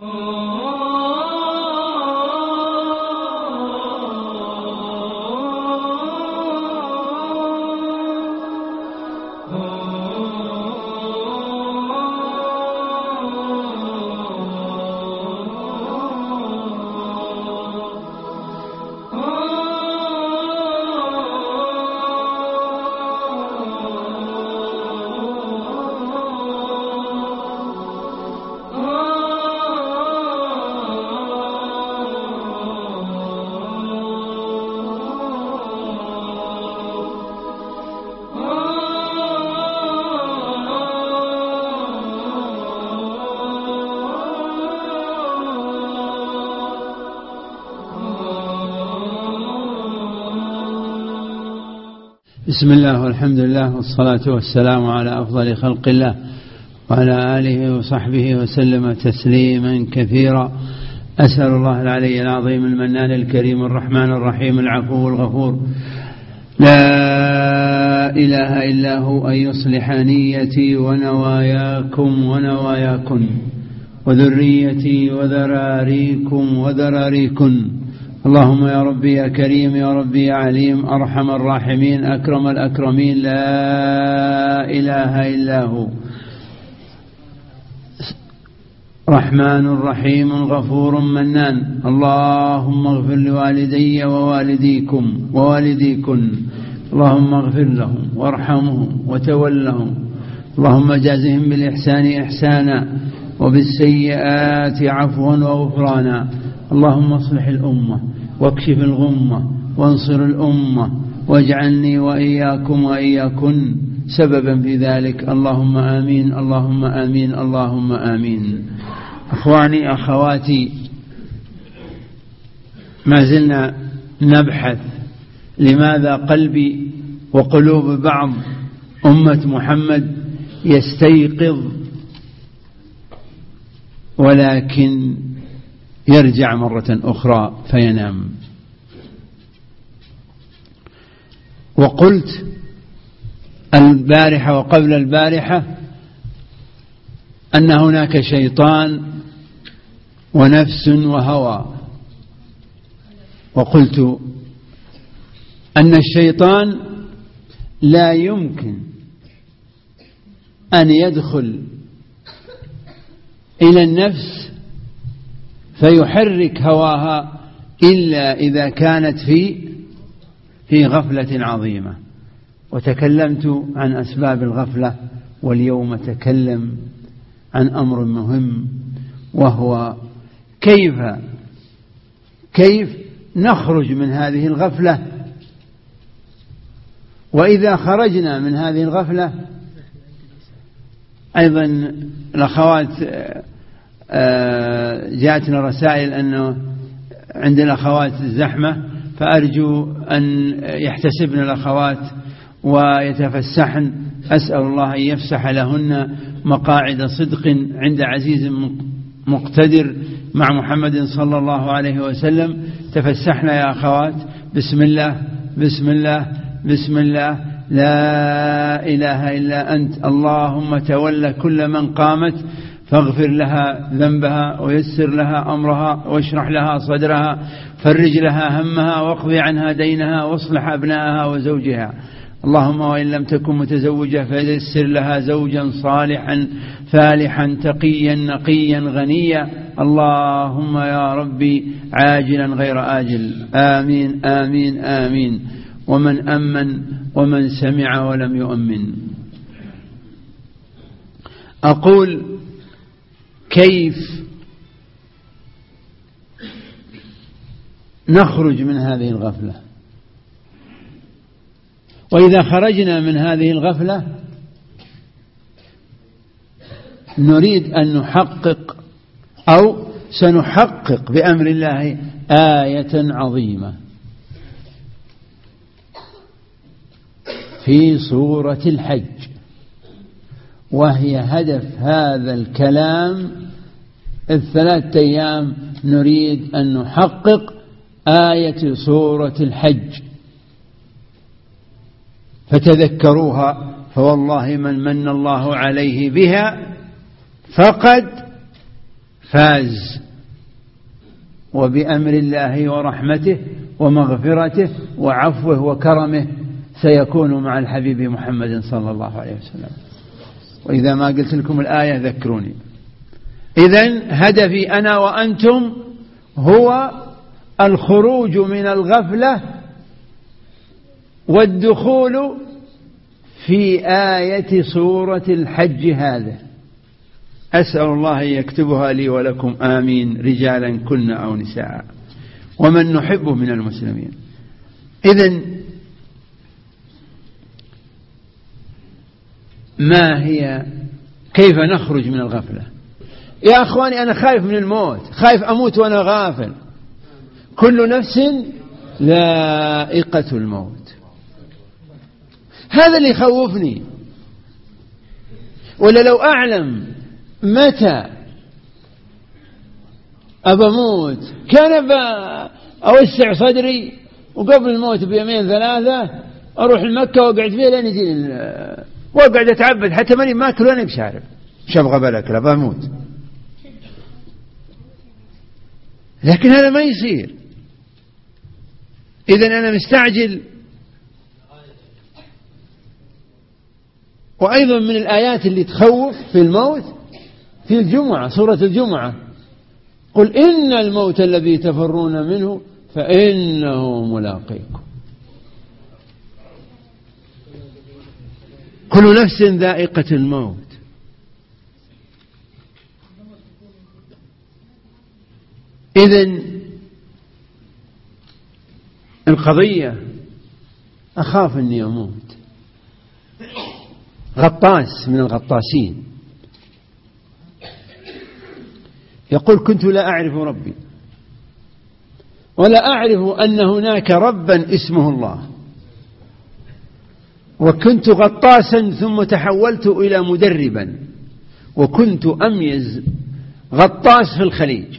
بسم الله والحمد لله والصلاة والسلام على أفضل خلق الله وعلى آله وصحبه وسلم تسليما كثيرا. أسأل الله العلي العظيم المنان الكريم الرحمن الرحيم العفو الغفور لا إله إلا هو أن يصلح نيتي ونواياكم ونواياكن وذريتي وذراريكم وذراريكن. اللهم يا ربي يا كريم يا ربي يا عليم أرحم الراحمين أكرم الأكرمين لا إله إلا هو رحمن رحيم غفور منان. اللهم اغفر لوالدي ووالديكم ووالديكن. اللهم اغفر لهم وارحمهم وتولهم. اللهم جازهم بالإحسان إحسانا وبالسيئات عفوا وغفرانا. اللهم اصلح الأمة واكشف الغمة وانصر الأمة واجعلني وإياكم وإياكن سببا في ذلك. اللهم آمين اللهم آمين اللهم آمين. أخواني أخواتي، ما زلنا نبحث لماذا قلبي وقلوب بعض أمة محمد يستيقظ ولكن يرجع مرة أخرى فينام. وقلت البارحة وقبل البارحة أن هناك شيطان ونفس وهوى، وقلت أن الشيطان لا يمكن أن يدخل إلى النفس فيحرك هواها إلا إذا كانت في غفلة عظيمة. وتكلمت عن أسباب الغفلة، واليوم أتكلم عن أمر مهم، وهو كيف نخرج من هذه الغفلة. وإذا خرجنا من هذه الغفلة أيضا الأخوات جاءتنا رسائل أنه عند الأخوات الزحمة، فأرجو أن يحتسبن الأخوات ويتفسحن. أسأل الله أن يفسح لهن مقاعد صدق عند عزيز مقتدر مع محمد صلى الله عليه وسلم. تفسحنا يا أخوات. بسم الله بسم الله بسم الله لا إله إلا أنت. اللهم تولى كل من قامت فاغفر لها ذنبها ويسر لها أمرها واشرح لها صدرها، فرج لها همها واقضي عنها دينها واصلح أبنائها وزوجها. اللهم وإن لم تكن متزوجة فيسر لها زوجا صالحا فالحا تقيا نقيا غنيا. اللهم يا ربي عاجلا غير آجل. آمين آمين آمين. ومن أمن ومن سمع ولم يؤمن. أقول كيف نخرج من هذه الغفلة؟ وإذا خرجنا من هذه الغفلة نريد أن نحقق أو سنحقق بأمر الله آية عظيمة في سورة الحج، وهي هدف هذا الكلام. الثلاثة أيام نريد أن نحقق آية سورة الحج، فتذكروها، فوالله من من الله عليه بها فاز، وبأمر الله ورحمته ومغفرته وعفوه وكرمه سيكون مع الحبيب محمد صلى الله عليه وسلم. وإذا ما قلت لكم الآية ذكروني. إذن هدفي أنا وأنتم هو الخروج من الغفلة والدخول في آية سورة الحج هذا. أسأل الله أن يكتبها لي ولكم آمين، رجالا كن أو نساء، ومن نحب من المسلمين. إذن ما هي كيف نخرج من الغفلة؟ يا أخواني أنا خايف من الموت، خايف أموت وأنا غافل. كل نفس ذائقة الموت، هذا اللي يخوفني. ولا لو أعلم متى أبموت كان أوسع صدري، وقبل الموت بيومين ثلاثة أروح لمكة وأقعد فيها لين يجي، وأقعد أتعبد حتى ماني ماكل وأنا بشارب، مش أبغى بالأكل أبغى أموت. لكن هذا ما يصير. إذن أنا مستعجل. وأيضا من الآيات اللي تخوف في الموت في الجمعة، سورة الجمعة: قل إن الموت الذي تفرون منه فإنه ملاقيكم. كل نفس ذائقة الموت. إذن القضية أخاف أني أموت. غطاس من الغطاسين يقول: كنت لا أعرف ربي ولا أعرف أن هناك ربا اسمه الله، وكنت غطاسا ثم تحولت إلى مدربا، وكنت أميز غطاس في الخليج.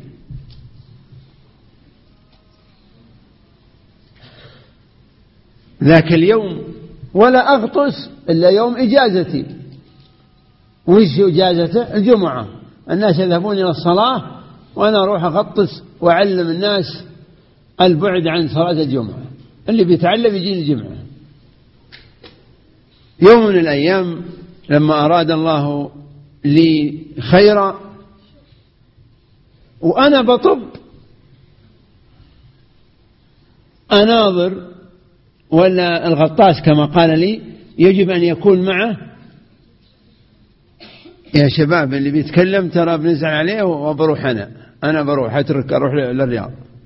ذاك اليوم ولا أغطس إلا يوم إجازتي. وإيش إجازته؟ الجمعة، الناس يذهبون إلى الصلاة وأنا أروح أغطس وأعلم الناس البعد عن صلاة الجمعة. اللي بيتعلم يجي الجمعة. يوم من الأيام لما أراد الله لي خيرا وأنا بطب أناظر، ولا الغطاس كما قال لي يجب أن يكون معه. يا شباب اللي بيتكلم ترى بنزعل عليه وبروح أنا بروح أترك أروح للرياض.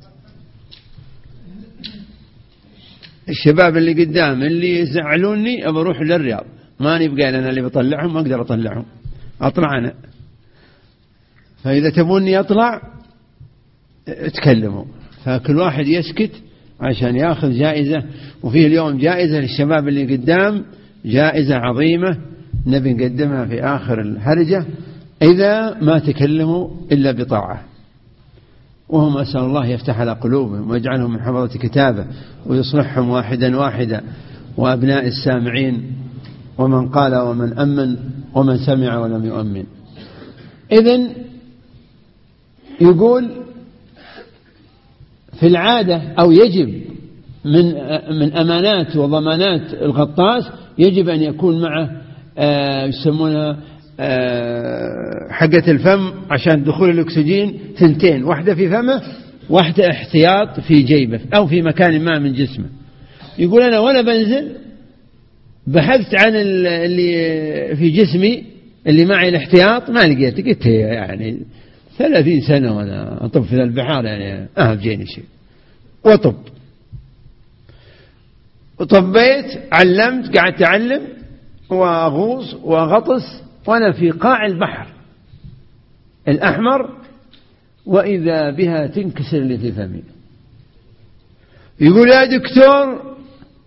الشباب اللي قدام اللي يزعلوني بروح للرياض، ما نبقى أنا اللي بطلعهم، ما أقدر أطلعهم، أطلع أنا. فإذا تبوني أطلع اتكلموا، فكل واحد يسكت عشان يأخذ جائزة. وفيه اليوم جائزة للشباب اللي قدام، جائزة عظيمة نبي نقدمها في آخر الهرجة إذا ما تكلموا إلا بطاعة. وهم أسأل الله يفتح على قلوبهم ويجعلهم من حفظة كتابه ويصلحهم واحدا واحدا، وأبناء السامعين ومن قال ومن أمن ومن سمع ولم يؤمن. إذن يقول في العادة أو يجب من أمانات وضمانات الغطاس يجب أن يكون معه يسمونها حقة الفم عشان دخول الأكسجين 2، واحدة في فمه واحدة احتياط في جيبه أو في مكان ما من جسمه. يقول أنا وأنا بنزل بحثت عن اللي في جسمي اللي معي الاحتياط ما لقيت. قلت يعني 30 سنة وأنا أطب في البحار، يعني بجيني شيء. وطبيت، علمت، قعدت أعلم وأغوص وأغطس وأنا في قاع البحر الأحمر، وإذا بها تنكسر اللي في فمي. يقول: يا دكتور،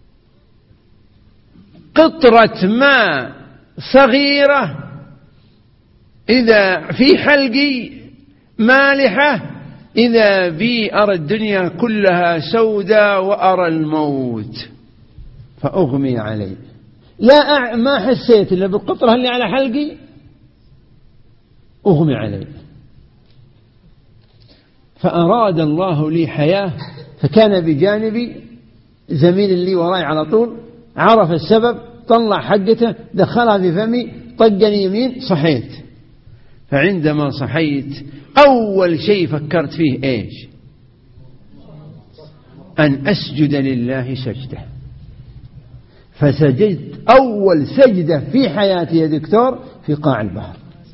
قطرة ماء صغيرة إذا في حلقي مالحة، إذا بي أرى الدنيا كلها سوداء وأرى الموت فأغمي علي. ما حسيت إلا بالقطرة اللي على حلقي، أغمي علي. فأراد الله لي حياة، فكان بجانبي زميل لي وراي على طول، عرف السبب، طلع حقته دخلها في فمي، طقني يمين، صحيت. فعندما صحيت أول شيء فكرت فيه إيش؟ أن أسجد لله سجدة. فسجدت أول سجدة في حياتي يا دكتور في قاع البحر.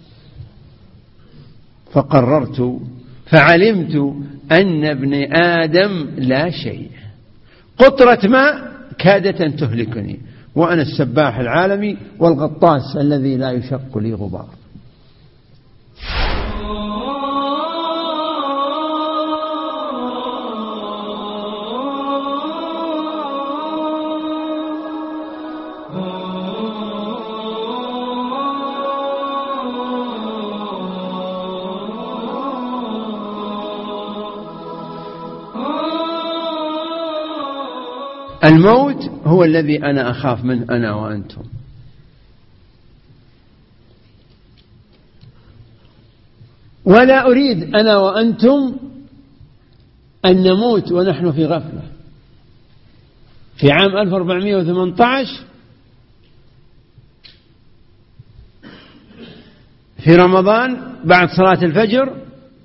فقررت، فعلمت أن ابن آدم لا شيء، قطرة ماء كادت أن تهلكني، وأنا السباح العالمي والغطاس الذي لا يشق لي غبار. الموت هو الذي أنا أخاف منه أنا وأنتم. ولا أريد أنا وأنتم أن نموت ونحن في غفلة. في عام 1418 في رمضان بعد صلاة الفجر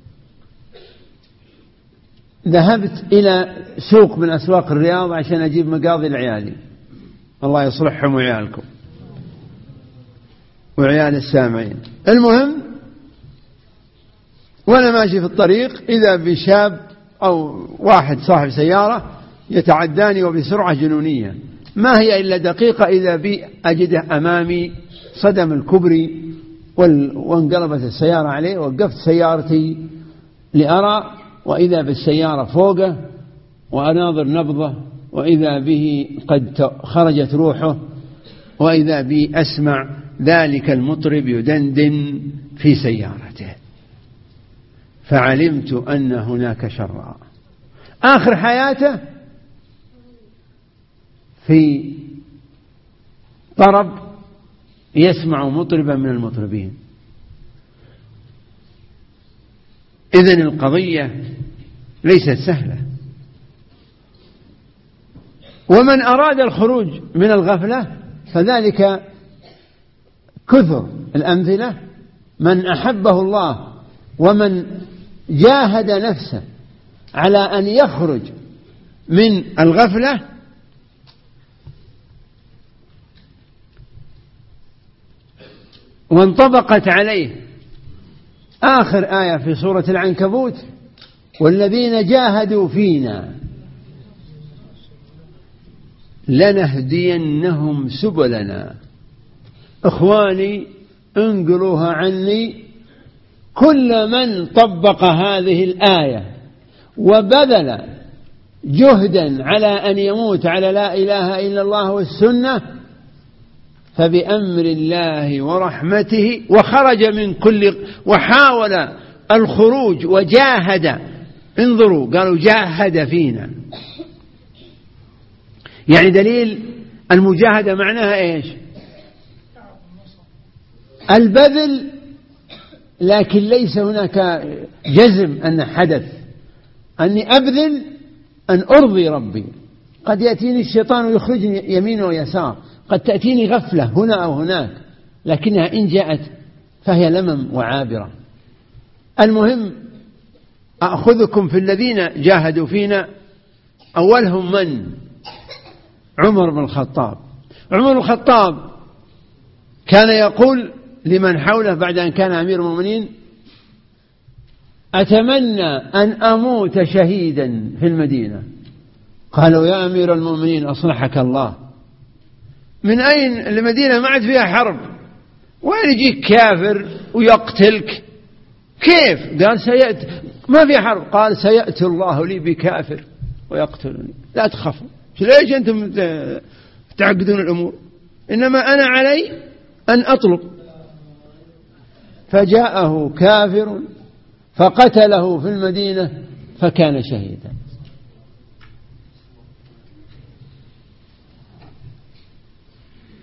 ذهبت إلى سوق من أسواق الرياض عشان أجيب مقاضي لعيالي، الله يصلحهم وعيالكم وعيال السامعين. المهم وأنا ماشي في الطريق إذا بشاب أو واحد صاحب سيارة يتعداني وبسرعة جنونية، ما هي إلا دقيقة إذا بي أجده أمامي صدم الكبري وانقلبت السيارة عليه. وقفت سيارتي لأرى، وإذا بالسيارة فوقه وأناظر نبضه، وإذا به قد خرجت روحه، وإذا بي أسمع ذلك المطرب يدندن في سيارته. فعلمت أن هناك شرا. آخر حياته في طرب يسمع مطربا من المطربين. إذن القضية ليست سهلة. ومن أراد الخروج من الغفلة فذلك كثر الأمثلة. من أحبه الله ومن جاهد نفسه على أن يخرج من الغفلة وانطبقت عليه آخر آية في سورة العنكبوت: والذين جاهدوا فينا لنهدينهم سبلنا. إخواني انقلوها عني، كل من طبق هذه الآية وبذل جهدا على أن يموت على لا إله إلا الله والسنة فبأمر الله ورحمته، وخرج من كل، وحاول الخروج وجاهد. انظروا، قالوا جاهد فينا، يعني دليل المجاهدة معناها إيش؟ البذل، لكن ليس هناك جزم أن حدث أني أبذل أن أرضي ربي. قد يأتيني الشيطان ويخرجني يمين ويسار، قد تأتيني غفلة هنا أو هناك، لكنها إن جاءت فهي لمم وعابرة. المهم أخذكم في الذين جاهدوا فينا. أولهم من؟ عمر بن الخطاب. عمر بن الخطاب كان يقول لمن حوله بعد أن كان أمير المؤمنين: أتمنى أن أموت شهيدا في المدينة. قالوا: يا أمير المؤمنين أصلحك الله، من أين المدينة؟ ما عاد فيها حرب، وين يجيك كافر ويقتلك؟ كيف؟ قال: سيأتي، ما في حرب. قال: سيأتي الله لي بكافر ويقتلني، لا تخافوا. ليش أنتم تعقدون الأمور؟ إنما أنا علي أن أطلب. فجاءه كافر فقتله في المدينة فكان شهيدا.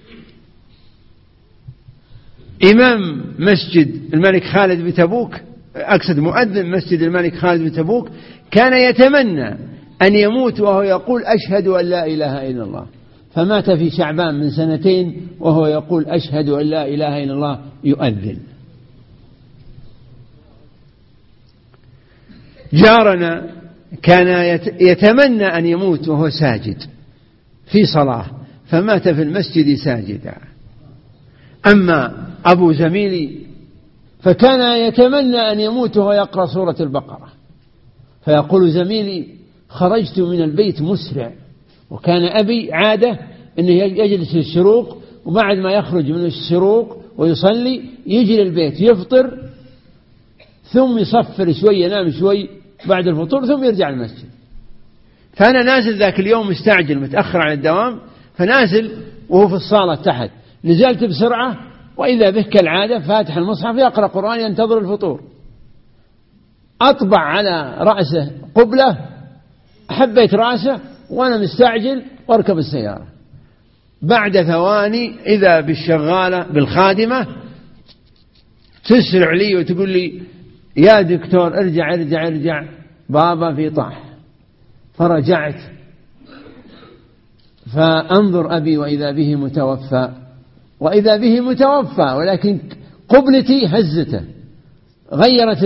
إمام مسجد الملك خالد بتبوك أقصد مؤذن مسجد الملك خالد بن تبوك كان يتمنى أن يموت وهو يقول أشهد أن لا إله إلا الله، فمات في شعبان من 2 وهو يقول أشهد أن لا إله إلا الله يؤذن. جارنا كان يتمنى أن يموت وهو ساجد في صلاة، فمات في المسجد ساجدا. أما أبو زميلي فكان يتمنى أن يموت وهو يقرأ سورة البقرة، فيقول زميلي خرجت من البيت مسرع، وكان أبي عادة أنه يجلس للشروق، وبعد ما يخرج من الشروق ويصلي يجي للبيت يفطر ثم يصفر شوي ينام شوي بعد الفطور ثم يرجع المسجد. فأنا نازل ذاك اليوم مستعجل متأخر عن الدوام، فنازل وهو في الصالة تحت، نزلت بسرعة وإذا به كالعادة فاتح المصحف يقرأ قرآن ينتظر الفطور، أطبع على رأسه قبلة، حبيت رأسه وأنا مستعجل واركب السيارة. بعد ثواني إذا بالشغالة بالخادمة تسرع لي وتقول لي يا دكتور ارجع ارجع ارجع بابا في طاح. فرجعت فأنظر أبي وإذا به متوفى، وإذا به متوفى ولكن قبلتي هزته غيرت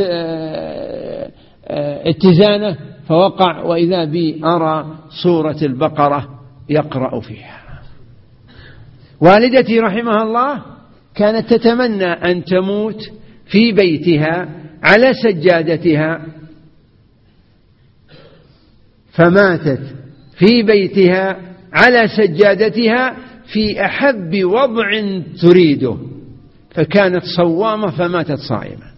اتزانه فوقع، وإذا بي أرى سورة البقرة يقرأ فيها. والدتي رحمها الله كانت تتمنى أن تموت في بيتها على سجادتها، فماتت في بيتها على سجادتها في أحب وضع تريده، فكانت صوامة فماتت صائمة.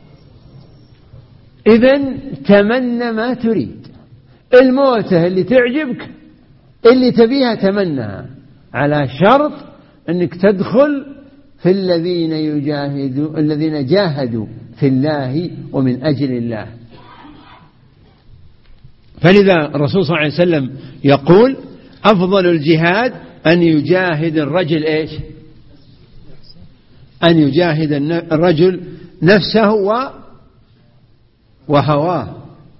إذن تمنى ما تريد، الموتة اللي تعجبك اللي تبيها تمنها، على شرط أنك تدخل في الذين جاهدوا في الله ومن أجل الله. فلذا الرسول صلى الله عليه وسلم يقول أفضل الجهاد أن يجاهد الرجل إيش؟ أن يجاهد الرجل نفسه وهواه.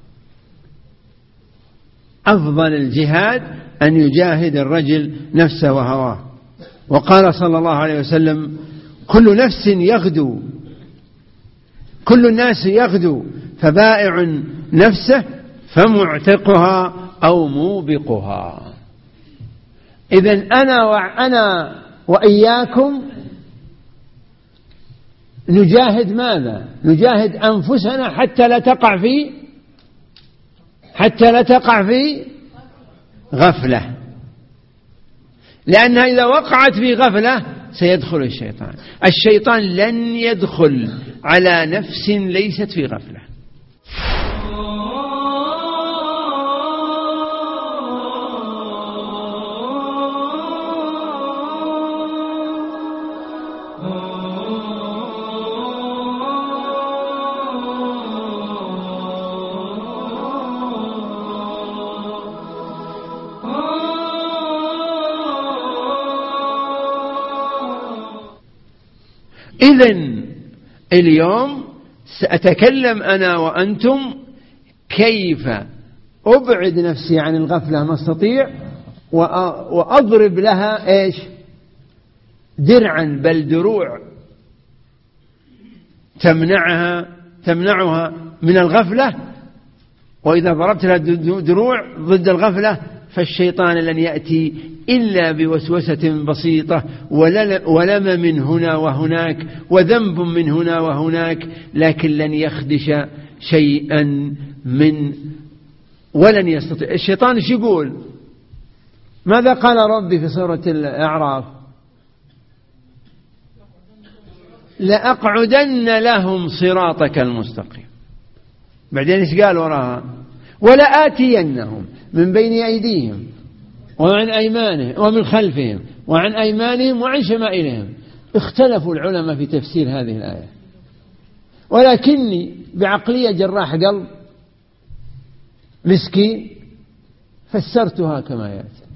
أفضل الجهاد أن يجاهد الرجل نفسه وهواه. وقال صلى الله عليه وسلم كل نفس يغدو، كل الناس يغدو، فبائع نفسه فمعتقها أو موبقها. إذن أنا وإياكم نجاهد ماذا؟ نجاهد أنفسنا حتى لا تقع في غفلة، لأنها إذا وقعت في غفلة سيدخل الشيطان لن يدخل على نفس ليست في غفلة. إذن اليوم سأتكلم أنا وأنتم كيف أبعد نفسي عن الغفلة ما استطيع، وأضرب لها إيش؟ درعا بل دروع تمنعها من الغفلة. وإذا ضربت لها دروع ضد الغفلة فالشيطان لن يأتي إلا بوسوسة بسيطة ولم من هنا وهناك وذنب من هنا وهناك، لكن لن يخدش شيئا ولن يستطيع. الشيطان ايش يقول؟ ماذا قال ربي في سورة الأعراف؟ لأقعدن لهم صراطك المستقيم. بعدين ايش قال وراها؟ ولآتينهم من بين أيديهم وعن أيمانهم ومن خلفهم وعن أيمانهم وعن شمائلهم. اختلفوا العلماء في تفسير هذه الآية، ولكني بعقلية جراح قلب مسكين فسرتها كما يأتي،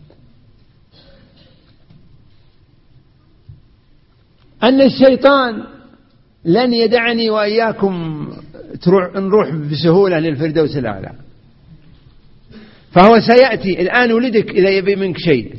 أن الشيطان لن يدعني وإياكم نروح بسهولة للفردوس الأعلى. فهو سيأتي الآن ولدك إذا يبي منك شيء،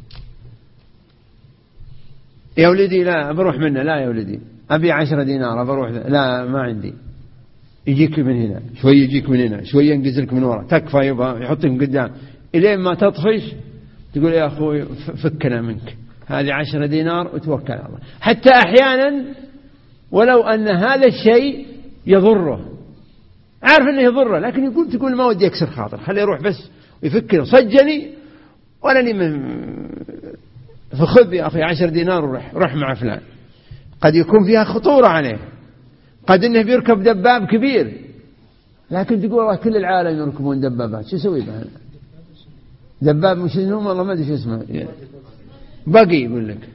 يا ولدي لا بروح منه، لا يا ولدي أبي 10 دينار بروح، لا ما عندي. يجيك من هنا شوي، يجيك من هنا شوي، ينقزلك من وراء، تكفى يبقى يحطك قدام إلين ما تطفش تقول يا أخوي فكنا منك، هذه 10 دينار وتوكل على الله. حتى أحيانا ولو أن هذا الشيء يضره، عارف أنه يضره، لكن تقول ما ودي أكسر خاطر، خليه يروح بس ويفكر صجني ولا لي فخذ يا أخي 10 دينار وروح مع فلان. قد يكون فيها خطورة عليه، قد إنه بيركب دباب كبير، لكن تقول والله كل العالم يركبون دبابات، شو يسوي بها؟ دباب مش نوم والله ما أدري شو اسمه، بقي يقول لك.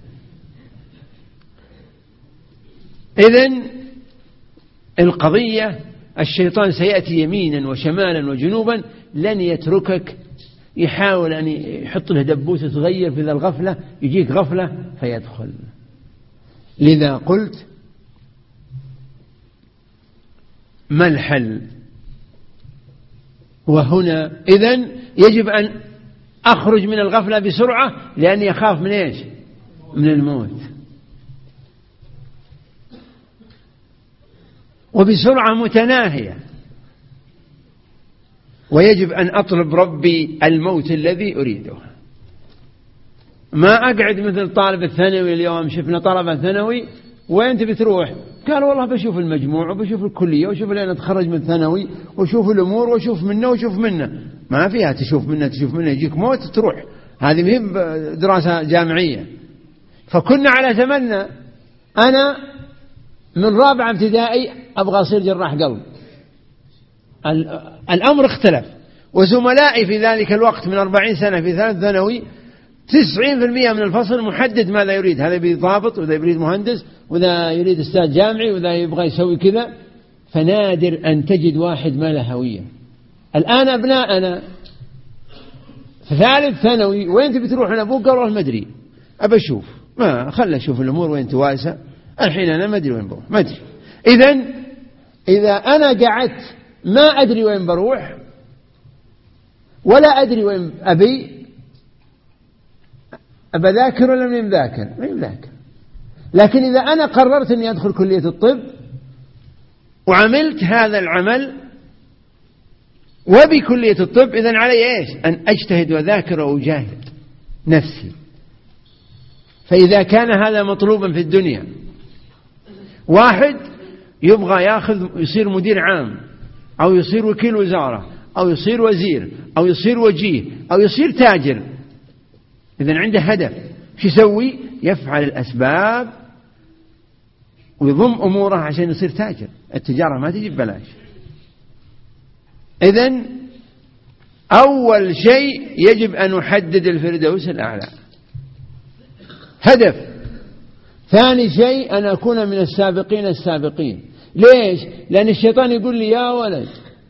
إذن القضية الشيطان سيأتي يمينا وشمالا وجنوبا، لن يتركك، يحاول أن يحط له دبوس صغير في ذا الغفلة، يجيك غفلة فيدخل. لذا قلت ما الحل؟ وهنا إذن يجب أن أخرج من الغفلة بسرعة، لأني أخاف من إيش؟ من الموت. وبسرعة متناهية، ويجب أن أطلب ربي الموت الذي أريده. ما أقعد مثل طالب الثانوي. اليوم شفنا طلبة ثانوي، وين تبي تروح؟ قال والله بشوف المجموع وبشوف الكلية وشوف لين أتخرج من ثانوي وشوف الأمور وشوف منه وشوف منه. ما فيها تشوف منه يجيك موت تروح، هذه مهم دراسة جامعية. فكنا على ثمننا. أنا من رابعة ابتدائي أبغى أصير جراح قلب، الأمر اختلف. وزملائي في ذلك الوقت من 40 سنة في ثالث ثانوي 90% من الفصل محدد ماذا يريد، هذا يريد ضابط وذا يريد مهندس وذا يريد أستاذ جامعي وذا يبغى يسوي كذا. فنادر أن تجد واحد ما له هوية. الآن أبناءنا في ثالث ثانوي وين تبي تروح؟ أنا أبوك قال ما أدري، أبى أشوف، ما خلنا أشوف الأمور وين تواسع. الحين أنا ما أدري وين بروح، ما أدري. إذا أنا قعدت ما أدري وين بروح ولا أدري وين أبي ذاكر ولا من ذاكر، ما يذاكر. لكن إذا أنا قررت أني أدخل كلية الطب وعملت هذا العمل وبكلية الطب، إذن علي إيش؟ أن أجتهد وذاكر وأجاهد نفسي. فإذا كان هذا مطلوبا في الدنيا، واحد يبغى يصير مدير عام أو يصير وكيل وزارة أو يصير وزير أو يصير وجيه أو يصير تاجر، إذن عنده هدف، شو يسوي؟ يفعل الأسباب ويضم أموره عشان يصير تاجر. التجارة ما تجي ببلاش. إذن أول شيء يجب أن نحدد الفردوس الأعلى، هدف. ثاني شيء أن أكون من السابقين السابقين. ليش؟ لأن الشيطان يقول لي يا ولد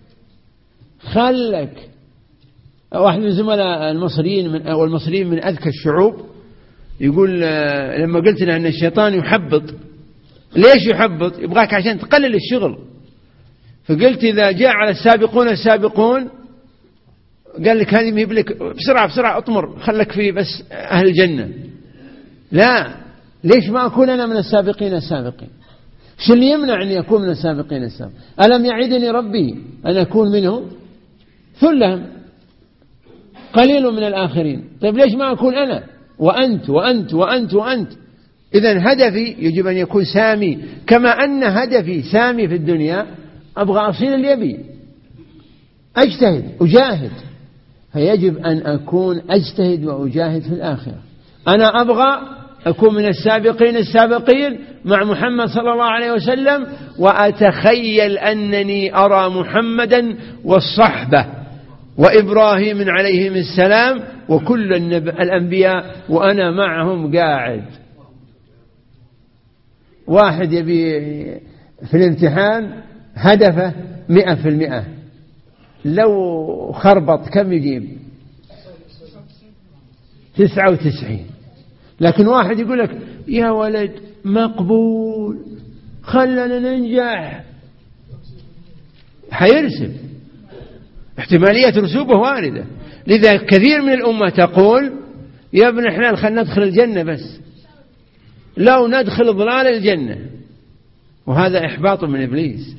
خلك. واحد من زملاء المصريين من أذكى الشعوب يقول لما قلت له أن الشيطان يحبط، ليش يحبط؟ يبغاك عشان تقلل الشغل. فقلت إذا جاء على السابقون السابقون قال لك هذه مهب لك، بسرعة أطمر، خلك في بس أهل الجنة. لا، ليش ما أكون أنا من السابقين السابقين؟ شو اللي يمنع أن أكون من السابقين السابقين؟ ألم يعدني ربي أن أكون منهم؟ ثلهم قليل من الآخرين. طيب ليش ما أكون أنا وأنت وأنت وأنت وأنت؟ إذن هدفي يجب أن يكون سامي، كما أن هدفي سامي في الدنيا. أبغى أصير اللي يبي، أجتهد أجاهد، فيجب أن أكون أجتهد وأجاهد في الآخرة. أنا أبغى أكون من السابقين السابقين مع محمد صلى الله عليه وسلم، وأتخيل أنني أرى محمدا والصحبة وإبراهيم عليهم السلام وكل الأنبياء وأنا معهم قاعد. واحد يبي في الامتحان هدفه 100%، لو خربط كم يجيب؟ 99. لكن واحد يقول لك يا ولد مقبول خلنا ننجح، حيرسب، احتمالية رسوبه واردة. لذا كثير من الأمة تقول يا ابن حلال خلنا ندخل الجنة بس، لو ندخل ظلال الجنة، وهذا إحباط من إبليس.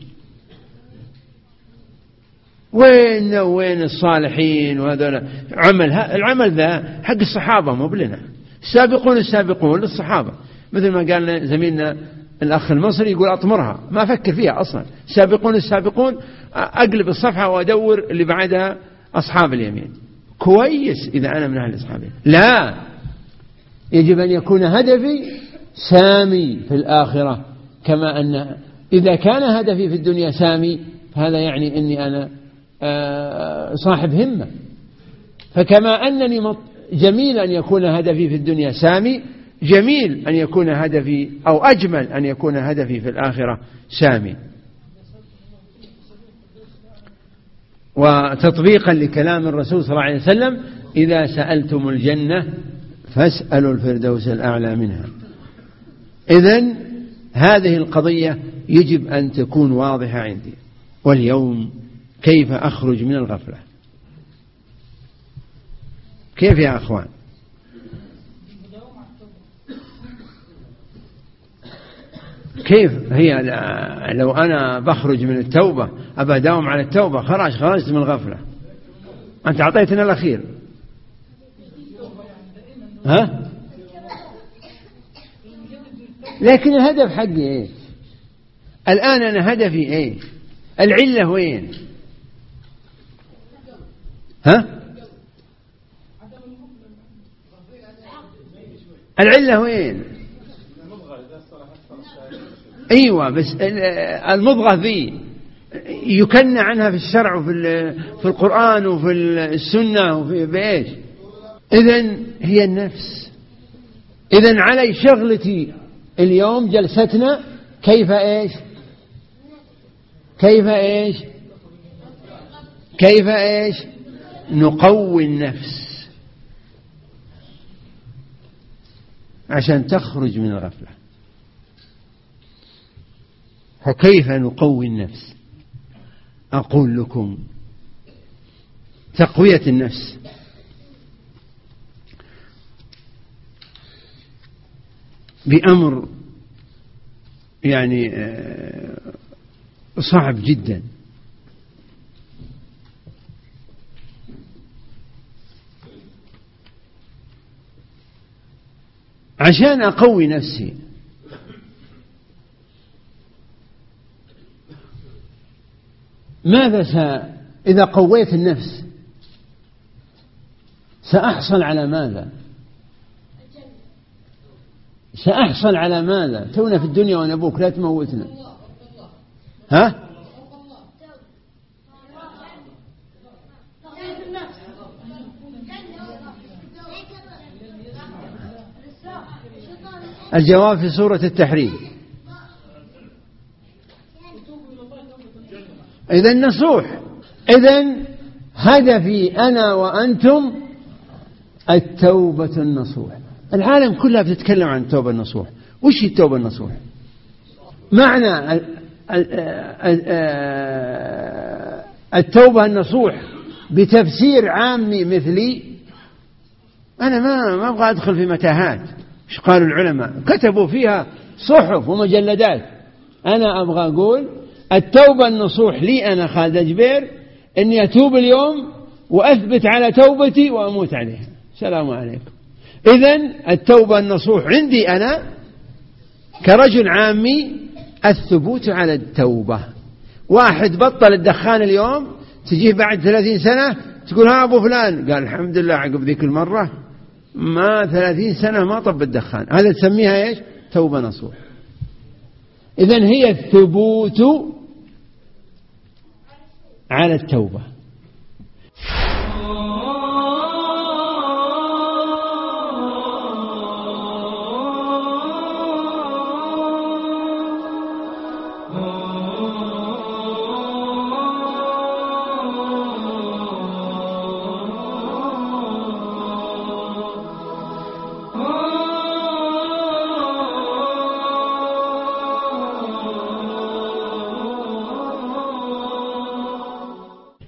وين الصالحين وهذا العمل ذا حق الصحابة مو بلنا. السابقون للصحابة، مثل ما قال زميلنا الأخ المصري يقول أطمرها، ما أفكر فيها أصلا. السابقون أقلب الصفحة وأدور اللي بعدها أصحاب اليمين. كويس إذا أنا من أهل أصحاب اليمين. لا، يجب أن يكون هدفي سامي في الآخرة، كما أن إذا كان هدفي في الدنيا سامي فهذا يعني أني أنا صاحب همة. فكما أنني جميل أن يكون هدفي في الدنيا سامي، جميل أن يكون هدفي أو أجمل أن يكون هدفي في الآخرة سامي. وتطبيقا لكلام الرسول صلى الله عليه وسلم: إذا سألتم الجنة فاسألوا الفردوس الأعلى منها. إذن هذه القضية يجب أن تكون واضحة عندي. واليوم كيف أخرج من الغفلة؟ كيف يا أخوان؟ كيف هي؟ لو أنا بخرج من التوبة أبى أداوم على التوبة، خرجت من الغفلة. أنت أعطيتنا الأخير، ها؟ لكن الهدف حقي إيه؟ الآن أنا هدفي إيه؟ العلة وين؟ ها؟ العلة وين؟ أيوة، بس المضغة فيه يكنى عنها في الشرع وفي القرآن وفي السنة وفي بإيش؟ إذن هي النفس. إذن علي شغلتي اليوم جلستنا كيف إيش نقوي النفس عشان تخرج من الغفلة. فكيف نقوي النفس؟ أقول لكم تقوية النفس بأمر يعني صعب جدا. عشان أقوي نفسي ماذا إذا قويت النفس سأحصل على ماذا؟ سأحصل على ماذا؟ تونا في الدنيا ونبوك، لا تموتنا. ها؟ الجواب في سورة التحريم. إذن نصوح. إذن هدفي أنا وأنتم التوبة النصوح. العالم كلها بتتكلم عن التوبة النصوح. وش هي التوبة النصوح؟ معنى التوبة النصوح بتفسير عامي مثلي. أنا ما أبغى أدخل في متاهات. إيش قالوا العلماء؟ كتبوا فيها صحف ومجلدات. أنا أبغى أقول التوبة النصوح لي أنا خالد جبير أني أتوب اليوم وأثبت على توبتي وأموت عليها. السلام عليكم. إذن التوبة النصوح عندي أنا كرجل عامي الثبوت على التوبة. واحد بطل الدخان اليوم، تجيه بعد 30 سنة تقول ها أبو فلان قال الحمد لله عقب ذيك المرة ما 30 سنة ما طب الدخان. هذا تسميها إيش؟ توبة نصوح. إذن هي الثبوت على التوبة.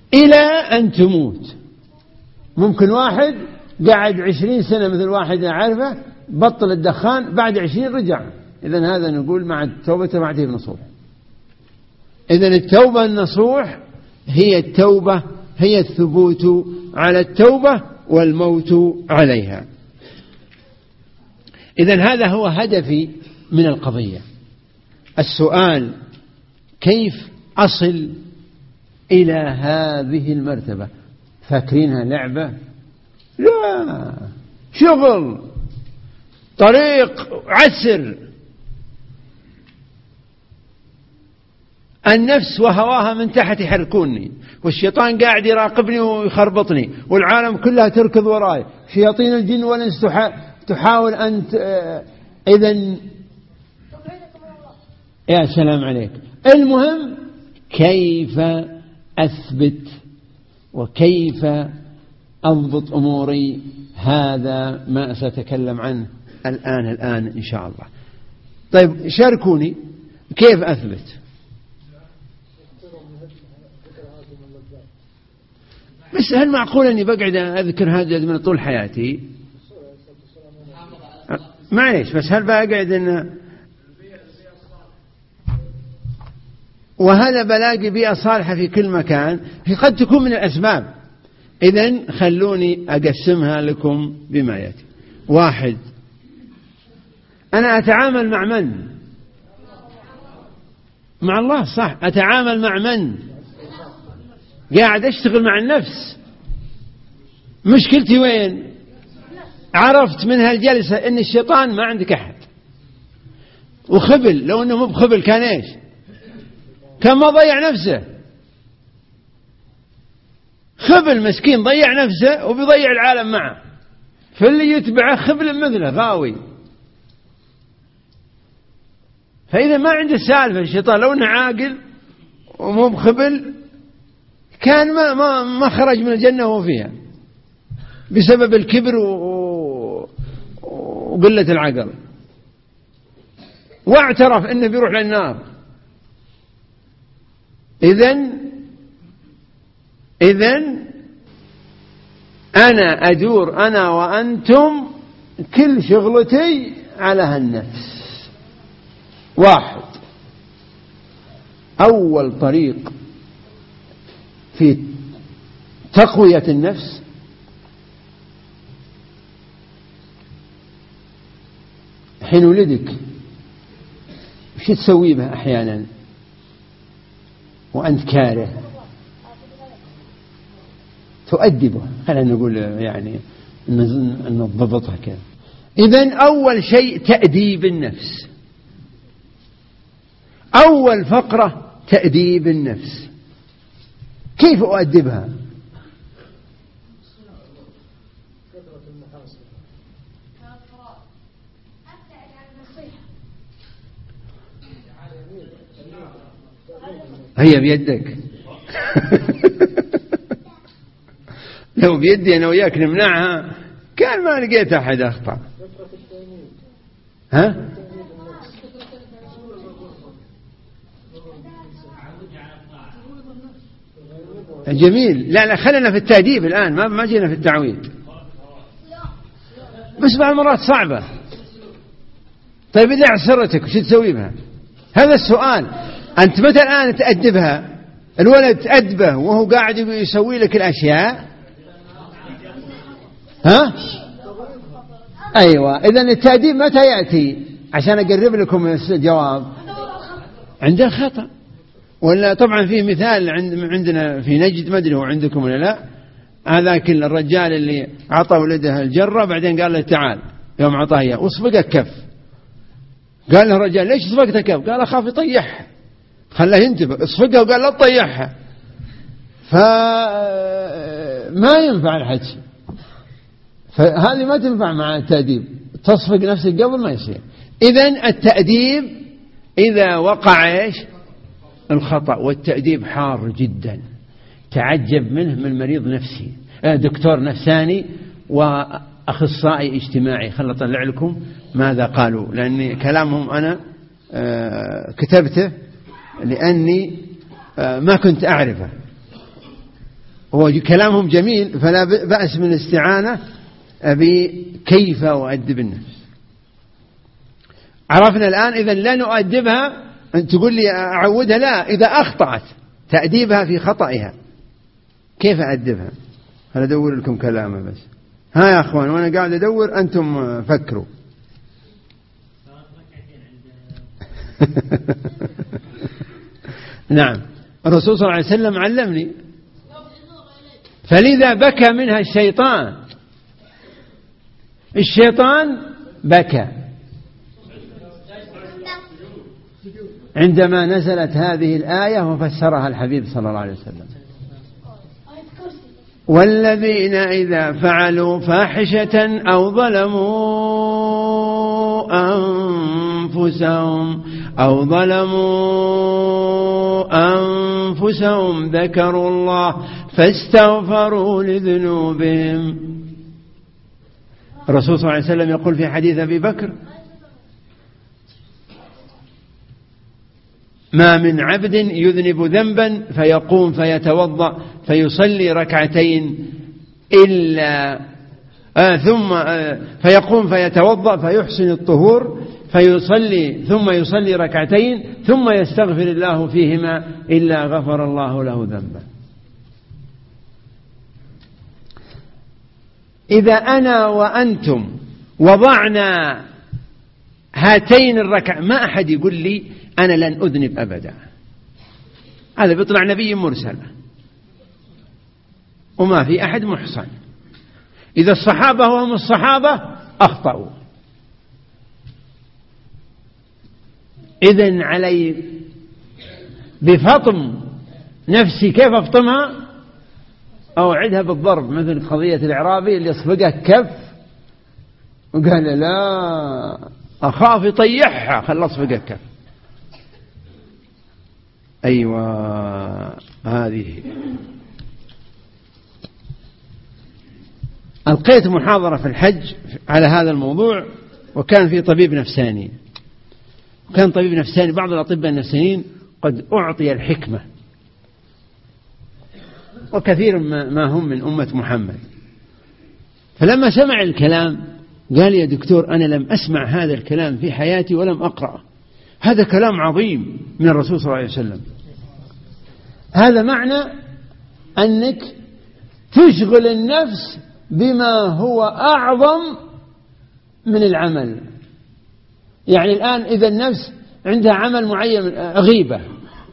إلى أن تموت. ممكن واحد قاعد 20 سنة مثل واحد أعرفه بطل الدخان، بعد 20 رجع. إذن هذا نقول مع التوبة ما فيه نصوح. إذن التوبة النصوح هي التوبة، هي الثبوت على التوبة والموت عليها. إذن هذا هو هدفي من القضية. السؤال كيف أصل إلى هذه المرتبة؟ فاكرينها لعبة؟ لا، شغل، طريق عسر. النفس وهواها من تحت يحركوني، والشيطان قاعد يراقبني ويخربطني، والعالم كلها تركض وراي، شياطين الجن والإنس تحاول أن إذن يا سلام عليك. المهم كيف أثبت وكيف أضبط أموري، هذا ما سأتكلم عنه الآن إن شاء الله. طيب شاركوني كيف أثبت. بس هل معقول أني بقعد أذكر هذا من طول حياتي؟ معليش، بس هل بقعد أن وهذا بلاقي بيئة صالحة في كل مكان؟ قد تكون من الأسباب. إذن خلوني أقسمها لكم بما يأتي. 1، أنا أتعامل مع من؟ مع الله، صح. أتعامل مع من؟ قاعد أشتغل مع النفس. مشكلتي وين؟ عرفت من هالجلسة إن الشيطان ما عندك أحد، وخبل. لو أنه مو بخبل كان إيش؟ كان ما ضيع نفسه. خبل مسكين ضيع نفسه وبيضيع العالم معه، فاللي يتبعه خبل مثله غاوي. فإذا ما عنده سالفة الشيطان، لو أنه عاقل ومو بخبل كان ما خرج من الجنة وهو فيها بسبب الكبر وقلة العقل، واعترف أنه بيروح للنار. إذن أنا أدور أنا وأنتم كل شغلتي على هالنفس. 1، أول طريق في تقوية النفس حين ولدك وش تسوي بها أحيانا وأنت كاره؟ تؤدبه، خلينا نقول يعني نضبطها كذا. إذن أول شيء تأديب النفس، أول فقرة تأديب النفس. كيف أؤدبها؟ هي بيدك. لو بيدي أنا وياك نمنعها كان ما لقيت أحد أخطأ. ها؟ جميل. لا خلينا في التأديب الآن، ما جينا في التعويض. بس بعض المرات صعبة. طيب إذا عسرتك وش تسوي بها؟ هذا السؤال. أنت متى الآن تأدبها؟ الولد تأدبه وهو قاعد يسوي لك الأشياء. ها؟ أيوة. إذن التأديب متى يأتي؟ عشان أقرب لكم الجواب. عند الخطأ. ولا طبعا فيه مثال عندنا في نجد، ما أدري هو عندكم ولا لا، هذاك الرجال اللي عطى ولده الجرة بعدين قال له تعال، يوم عطاه إياه وصفقه كف. قال له الرجال ليش صفقته كف؟ قال أخاف يطيحها، خلاه ينتبه. اصفقه وقال لا تطيحها. فما ينفع الحكي، فهذه ما تنفع مع التأديب. تصفق نفسك قبل ما يصير. إذن التأديب إذا وقع إيش؟ الخطأ. والتأديب حار جدا، تعجب منه من مريض نفسي، دكتور نفساني وأخصائي اجتماعي. خلنا أطلع لكم ماذا قالوا، لأن كلامهم أنا كتبته لأني ما كنت أعرفه. هو كلامهم جميل، فلا بأس من الاستعانة بكيف أؤدب النفس. عرفنا الآن إذا لا نؤدبها، أنت تقول لي أعودها، لا، إذا أخطأت تأديبها في خطئها، كيف أؤدبها؟ هل أدور لكم كلامه بس؟ ها يا أخوان، وأنا قاعد أدور أنتم فكروا. نعم، الرسول صلى الله عليه وسلم علمني، فلذا بكى منها الشيطان بكى عندما نزلت هذه الآية وفسرها الحبيب صلى الله عليه وسلم: والذين إذا فعلوا فاحشة أو ظلموا أنفسهم ذكروا الله فاستغفروا لذنوبهم. الرسول صلى الله عليه وسلم يقول في حديث أبي بكر: ما من عبد يذنب ذنبا فيقوم فيتوضأ فيصلي ركعتين فيقوم فيتوضأ فيحسن الطهور ثم يصلي ركعتين ثم يستغفر الله فيهما إلا غفر الله له ذنبه. إذا أنا وأنتم وضعنا هاتين الركعتين، ما أحد يقول لي أنا لن أذنب أبدا، هذا بيطلع نبي مرسل وما في أحد محصن. إذا الصحابة وهم الصحابة أخطأوا، إذن علي بفطم نفسي. كيف أفطمها؟ أوعدها بالضرب، مثل قضية الإعرابي اللي يصفقه كف وقال لا أخاف يطيحها، خل أصفقه كف. أيوة، هذه. ألقيت محاضرة في الحج على هذا الموضوع، وكان في طبيب نفساني، وكان طبيب نفساني بعض الأطباء النفسانيين قد أعطي الحكمة، وكثير ما هم من أمة محمد. فلما سمع الكلام قال: يا دكتور، أنا لم أسمع هذا الكلام في حياتي ولم أقرأ، هذا كلام عظيم من الرسول صلى الله عليه وسلم. هذا معنى أنك تشغل النفس بما هو أعظم من العمل. يعني الآن إذا النفس عندها عمل معين، غيبة،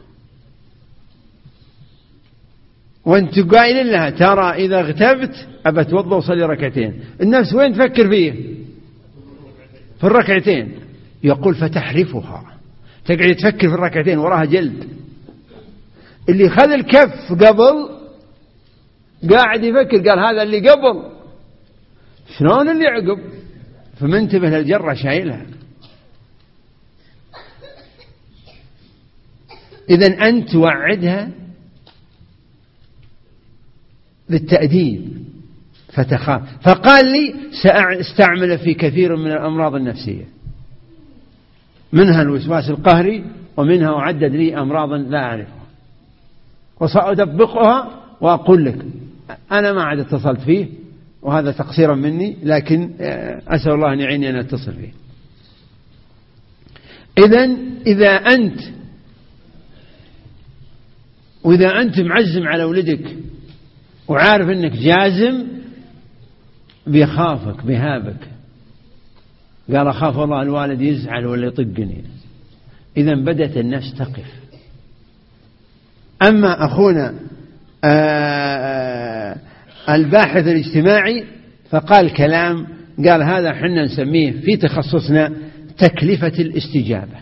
وانت قائل لها ترى إذا اغتبت أبى أتوضأ وصلي ركعتين، النفس وين تفكر فيه؟ في الركعتين. يقول: فتحرفها، تقعد تفكر في الركعتين وراها جلد. اللي خذ الكف قبل قاعد يفكر، قال هذا اللي قبل، شلون اللي عقب؟ فمنتبه للجرة شايلها. إذن أنت توعدها بالتأديب فتخاف. فقال لي: سأستعمل في كثير من الأمراض النفسية، منها الوسواس القهري، ومنها أعدد لي أمراضا لا أعرفها، وسأطبقها وأقول لك. أنا ما عاد اتصلت فيه، وهذا تقصيرا مني، لكن أسأل الله أن يعيني أن أتصل فيه. إذا أنت معزم على ولدك وعارف أنك جازم، بيخافك بهابك، قال: أخاف الله الوالد يزعل ولا يطقني. إذا بدأت النفس تقف. أما أخونا الباحث الاجتماعي فقال كلام، قال: هذا حنا نسميه في تخصصنا تكلفة الاستجابة.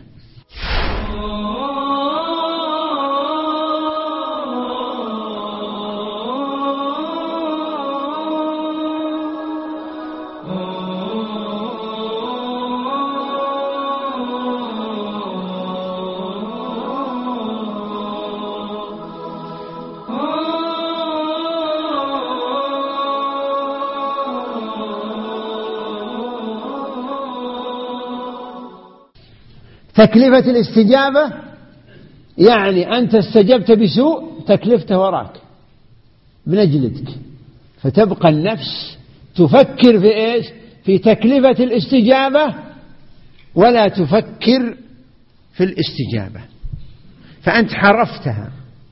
تكلفة الاستجابة يعني أنت استجبت بسوء، تكلفته وراك. بنجلدك. فتبقى النفس تفكر في إيش؟ في تكلفة الاستجابة ولا تفكر في الاستجابة، فأنت حرفتها.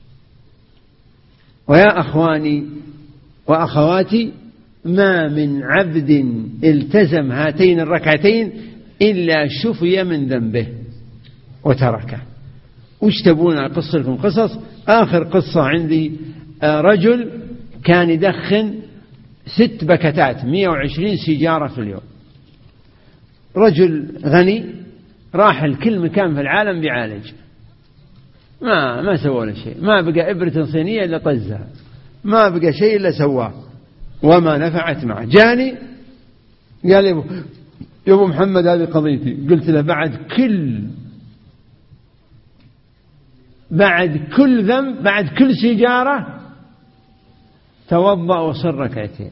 ويا أخواني وأخواتي، ما من عبد التزم هاتين الركعتين إلا شفي من ذنبه وتركه. وش تبون أقص لكم قصص؟ آخر قصة عندي، رجل كان يدخن 6 بكتات 120 سيجارة في اليوم. رجل غني راح لكل مكان في العالم بيعالج، ما سوى له شيء، ما بقى إبرة صينية إلا طزها، ما بقى شيء إلا سواه وما نفعت معه. جاني قال يا أبو محمد هذه قضيتي. قلت له بعد كل ذنب، بعد كل سيجارة توضأ وصل ركعتين.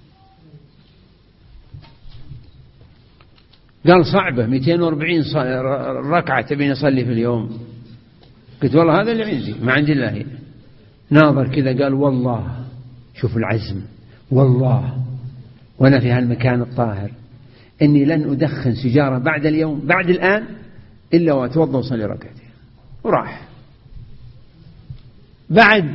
قال صعبة 240 ركعة تبين أصلي في اليوم. قلت والله هذا اللي عندي، ما عندي إلا هي. ناظر كذا قال والله، شوف العزم، والله وأنا في هالمكان الطاهر إني لن أدخن سيجارة بعد اليوم، بعد الآن، إلا وأتوضأ وصلي ركعتين. وراح. بعد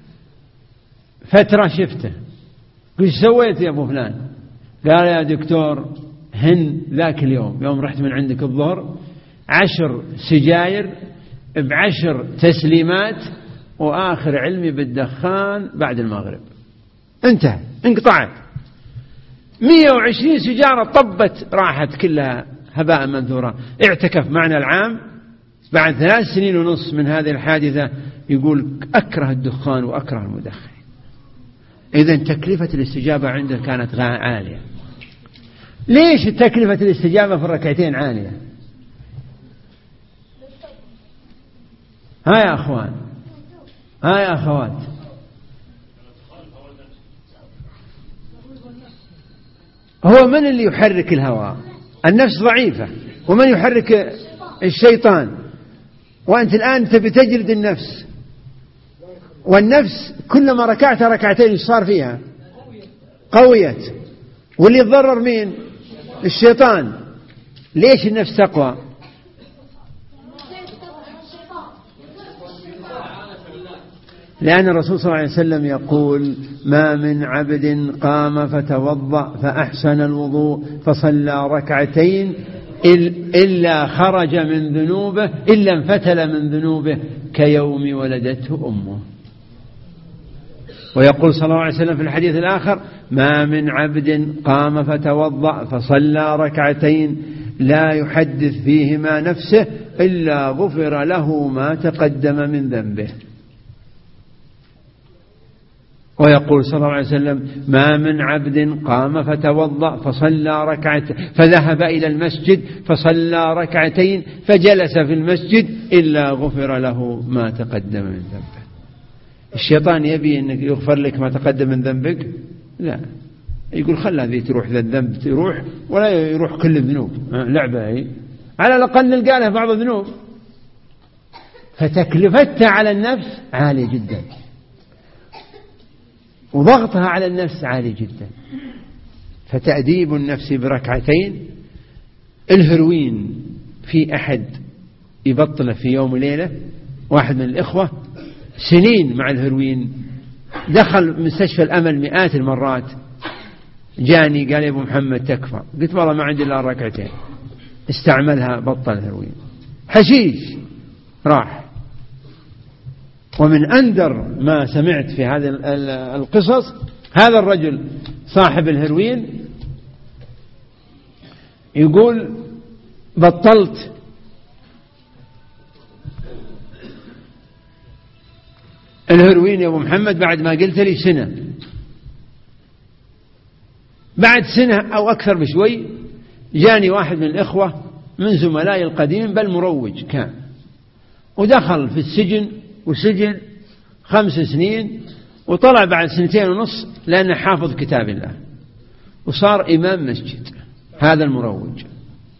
فترة شفته، قلت سويت يا أبو فلان؟ قال يا دكتور ذاك اليوم يوم رحت من عندك الظهر 10 سجاير ب10 تسليمات، وآخر علمي بالدخان بعد المغرب. انتهى، انقطعت. 120 سجارة طبت راحت كلها هباء منثورا. اعتكف معنا العام، بعد 3 سنين ونص من هذه الحادثة يقول أكره الدخان وأكره المدخن. إذن تكلفة الاستجابة عنده كانت عالية. ليش تكلفة الاستجابة في الركعتين عالية؟ ها يا أخوان، ها يا أخوات، هو من اللي يحرك الهوى؟ النفس ضعيفة. ومن يحرك؟ الشيطان. وأنت الآن تبي تجلد النفس، والنفس كلما ركعت ركعتين ايش صار فيها؟ قويت. واللي يتضرر مين؟ الشيطان. ليش النفس تقوى؟ لأن الرسول صلى الله عليه وسلم يقول ما من عبد قام فتوضأ فأحسن الوضوء فصلى ركعتين إلا خرج من ذنوبه، إلا انفتل من ذنوبه كيوم ولدته أمه. ويقول صلى الله عليه وسلم في الحديث الآخر ما من عبد قام فتوضأ فصلى ركعتين لا يحدث فيهما نفسه إلا غفر له ما تقدم من ذنبه. ويقول صلى الله عليه وسلم ما من عبد قام فتوضأ فصلى ركعتين فذهب إلى المسجد فصلى ركعتين فجلس في المسجد إلا غفر له ما تقدم من ذنبه. الشيطان يبي أنك يغفر لك ما تقدم من ذنبك؟ لا، يقول خل هذه تروح، ذا الذنب تروح ولا يروح كل الذنوب. لعبة هي، على الأقل نلقى له بعض الذنوب. فتكلفتها على النفس عالية جدا، وضغطها على النفس عالي جدا. فتأديب النفس بركعتين. الهروين في أحد يبطله في يوم وليلة، واحد من الإخوة سنين مع الهروين، دخل مستشفى الأمل مئات المرات، جاني قال يا أبو محمد تكفى. قلت والله ما عندي إلا ركعتين. استعملها بطل الهروين. حشيش راح. ومن أندر ما سمعت في هذه القصص هذا الرجل صاحب الهروين يقول بطلت الهروين يا أبو محمد بعد ما قلت لي سنة. بعد سنة أو أكثر بشوي جاني واحد من الإخوة من زملائي القديم، بل مروج كان، ودخل في السجن وسجن 5 سنين، وطلع بعد 2.5 سنين لأنه حافظ كتاب الله، وصار إمام مسجد. هذا المروج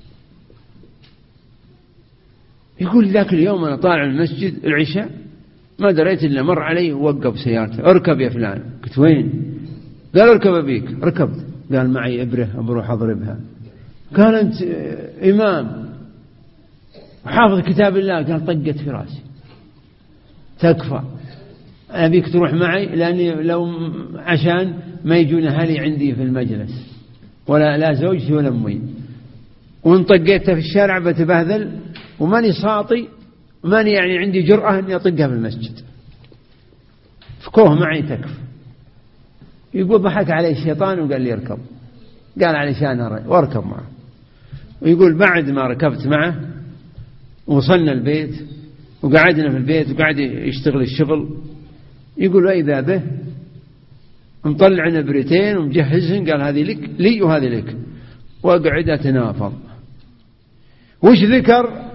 يقول ذاك اليوم أنا طالع من المسجد العشاء ما دريت إلا مر علي ووقف سيارته، اركب يا فلان. قلت وين؟ قال اركب أبيك. ركبت. قال معي إبرة بروح أضربها. قال أنت إمام وحافظ كتاب الله. قال طقت في راسي، تكفى، أبيك تروح معي، لأني لو عشان ما يجون أهلي عندي في المجلس، ولا لا زوجتي ولا أمي، وإن طقيتها في الشارع بتبهذل، وماني ساطي، وماني يعني عندي جرأة أني أطقها في المسجد. فكوه معي تكفى. يقول ضحك علي الشيطان وقال لي اركب. قال علشان واركب معه. ويقول بعد ما ركبت معه وصلنا البيت وقعدنا في البيت وقعد يشتغل الشغل، يقول وإذا به مطلع نبرتين ومجهزهن. قال هذه لك لي وهذه لك، وقعد أتنافض. وش ذكر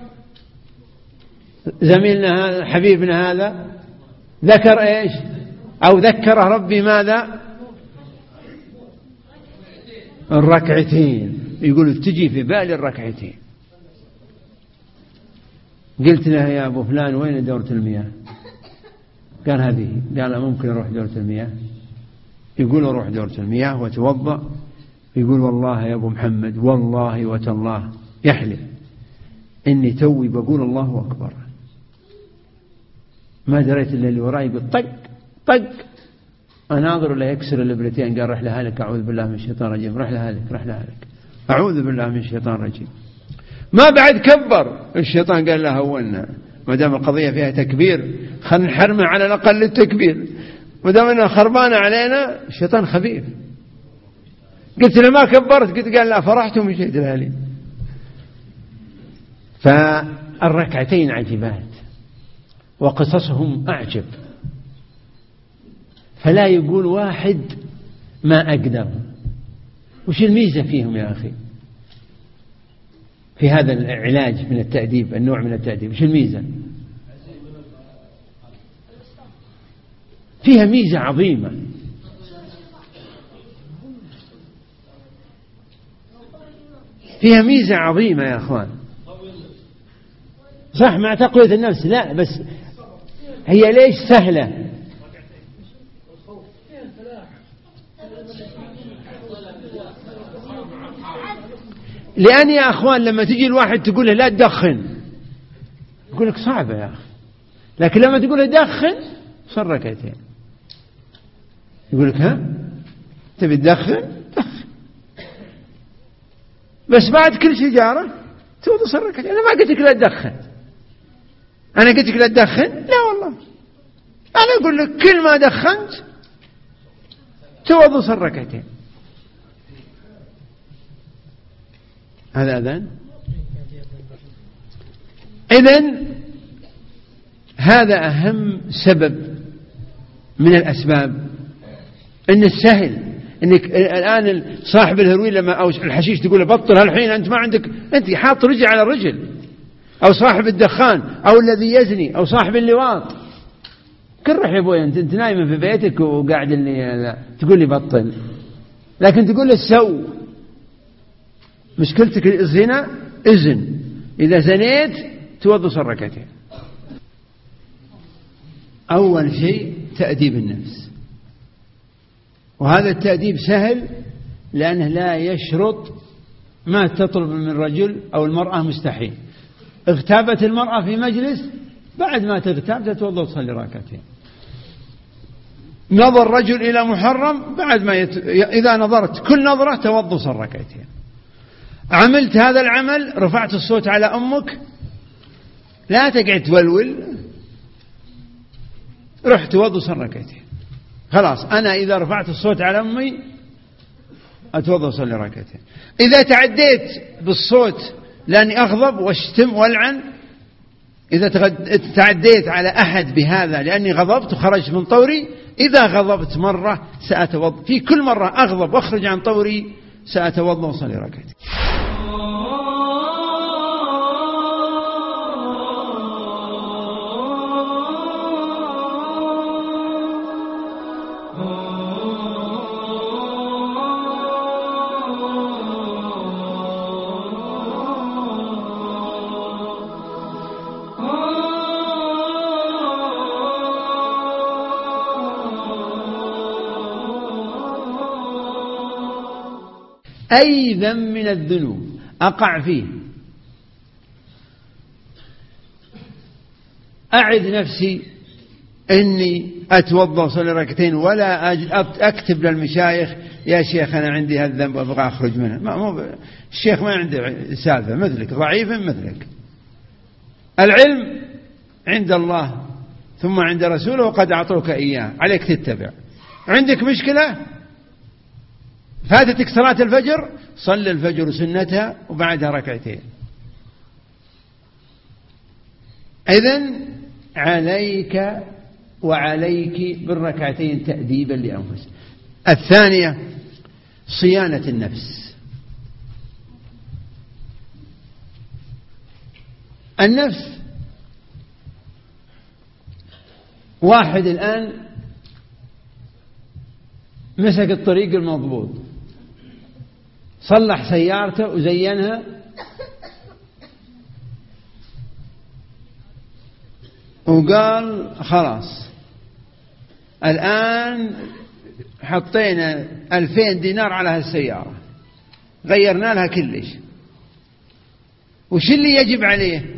زميلنا هذا حبيبنا هذا؟ ذكر إيش؟ أو ذكره ربي ماذا؟ الركعتين. يقول تجي في بالي الركعتين. قلت له يا أبو فلان وين دورة المياه؟ قال هذه. قال ممكن أروح دورة المياه؟ يقول أروح دورة المياه وتوضأ. يقول والله يا أبو محمد والله وتالله يحلف إني توي بقول الله أكبر، ما دريت إلا اللي وراي يقول طق طق، أناظر له يكسر الإبرتين. قال رح لهالك، أعوذ بالله من الشيطان الرجيم، رح لهالك رح لهالك، أعوذ بالله من الشيطان الرجيم. ما بعد كبر الشيطان، قال له هونا، ما دام القضية فيها تكبير خلنا نحرمه على الأقل التكبير، ما دام أنها خربانة علينا. الشيطان خبيث. قلت له ما كبرت؟ قلت قال لا فرحت ومشيت لهالي. فالركعتين عجبات وقصصهم أعجب، فلا يقول واحد ما أقدم. وش الميزة فيهم يا أخي في هذا العلاج من التأديب، النوع من التأديب؟ وش الميزة فيها؟ ميزة عظيمة. فيها ميزة عظيمة يا أخوان. صح مع تقوية النفس، لا بس هي ليش سهلة؟ لأن يا أخوان لما تجي الواحد تقول له لا تدخن يقول لك صعبة يا أخي، لكن لما تقول له دخن صار ركعتين. يقول لك ها تبي تدخن دخن، بس بعد كل سيجارة توضى صار ركعتين. أنا ما قلت لك لا تدخن، أنا قلت لك لا تدخن؟ لا والله، أنا أقول لك كل ما دخنت توضى صار ركعتين. هذا أذان. إذن هذا أهم سبب من الأسباب، إن السهل إنك الآن صاحب الهروين لما أو الحشيش تقول له بطل هالحين، أنت ما عندك، أنت حاط رجل على الرجل. أو صاحب الدخان أو الذي يزني أو صاحب اللواط، كرح يا أبوي أنت نايم في بيتك وقاعد اللي تقول لي بطل، لكن تقول له سو. مشكلتك الزنا، إذن إذا زنيت توضص الركعتين. أول شيء تأديب النفس، وهذا التأديب سهل لأنه لا يشرط ما تطلب من الرجل أو المرأة مستحيل. اغتابت المرأة في مجلس، بعد ما تغتاب تتوضأ وتصلي ركعتين. نظر رجل إلى محرم، بعد ما إذا نظرت كل نظرة توضأ وصلي ركعتين. عملت هذا العمل، رفعت الصوت على أمك، لا تقعد تولول، رحت توضأ وصلي ركعتين. خلاص أنا إذا رفعت الصوت على أمي أتوضأ وصلي ركعتين. إذا تعديت بالصوت لأني أغضب واشتم والعن، إذا تعديت على أحد بهذا لأني غضبت وخرجت من طوري، إذا غضبت مرة سأتوضأ، في كل مرة أغضب وأخرج عن طوري سأتوضأ وصلي ركعتين. أي ذنب من الذنوب أقع فيه أعد نفسي إني أتوضأ وصلي ركعتين، ولا أكتب للمشايخ يا شيخ أنا عندي هذا الذنب أبغى أخرج منه. الشيخ ما عنده سالفة مثلك، ضعيف مثلك. العلم عند الله ثم عند رسوله وقد أعطوك إياه، عليك تتبع. عندك مشكلة فاتتك صلاة الفجر، صل الفجر سنتها وبعدها ركعتين. إذن عليك وعليك بالركعتين تأديبا لأنفسك. الثانية صيانة النفس. النفس واحد الآن مسك الطريق المضبوط، صلح سيارته وزينها وقال خلاص الآن حطينا 2000 دينار على هالسيارة، غيرنا لها كلش. وش اللي يجب عليه؟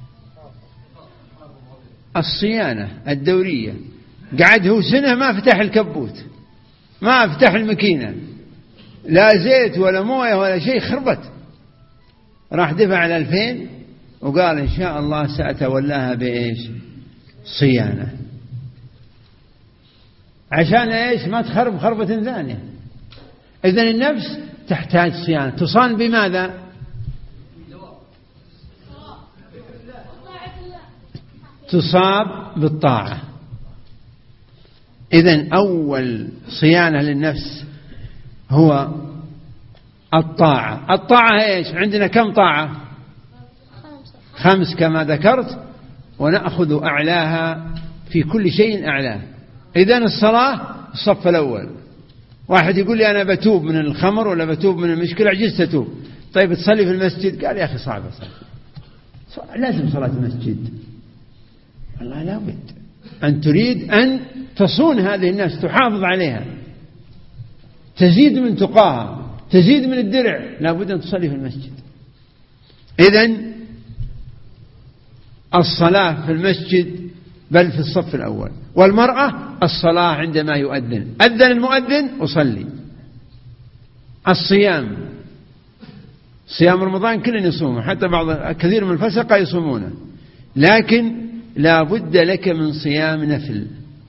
الصيانة الدورية. قعد هو سنة ما فتح الكبوت، ما فتح الماكينة، لا زيت ولا موية ولا شيء، خربت. راح دفع 2000 وقال إن شاء الله سأتولاها بإيش؟ صيانة. عشان إيش؟ ما تخرب خربة ثانية. إذن النفس تحتاج صيانة. تصان بماذا؟ تصاب بالطاعة. إذن أول صيانة للنفس هو الطاعة. الطاعة إيش؟ عندنا كم طاعة؟ 5 كما ذكرت، ونأخذ أعلاها في كل شيء أعلاه. إذن الصلاة الصف الأول. واحد يقول لي أنا بتوب من الخمر ولا بتوب من المشكلة، عجزت أتوب. طيب تصلي في المسجد؟ قال يا أخي صعبة، لازم صلاة المسجد. والله لا بد أن تريد أن تصون هذه الناس، تحافظ عليها، تزيد من تقاها، تزيد من الدرع، لا بد أن تصلي في المسجد. إذن الصلاة في المسجد بل في الصف الأول. والمرأة الصلاة عندما يؤذن، أذن المؤذن أصلي. الصيام، صيام رمضان كلنا يصومه، حتى بعض كثير من الفسقة يصومونه، لكن لا بد لك من صيام نفل.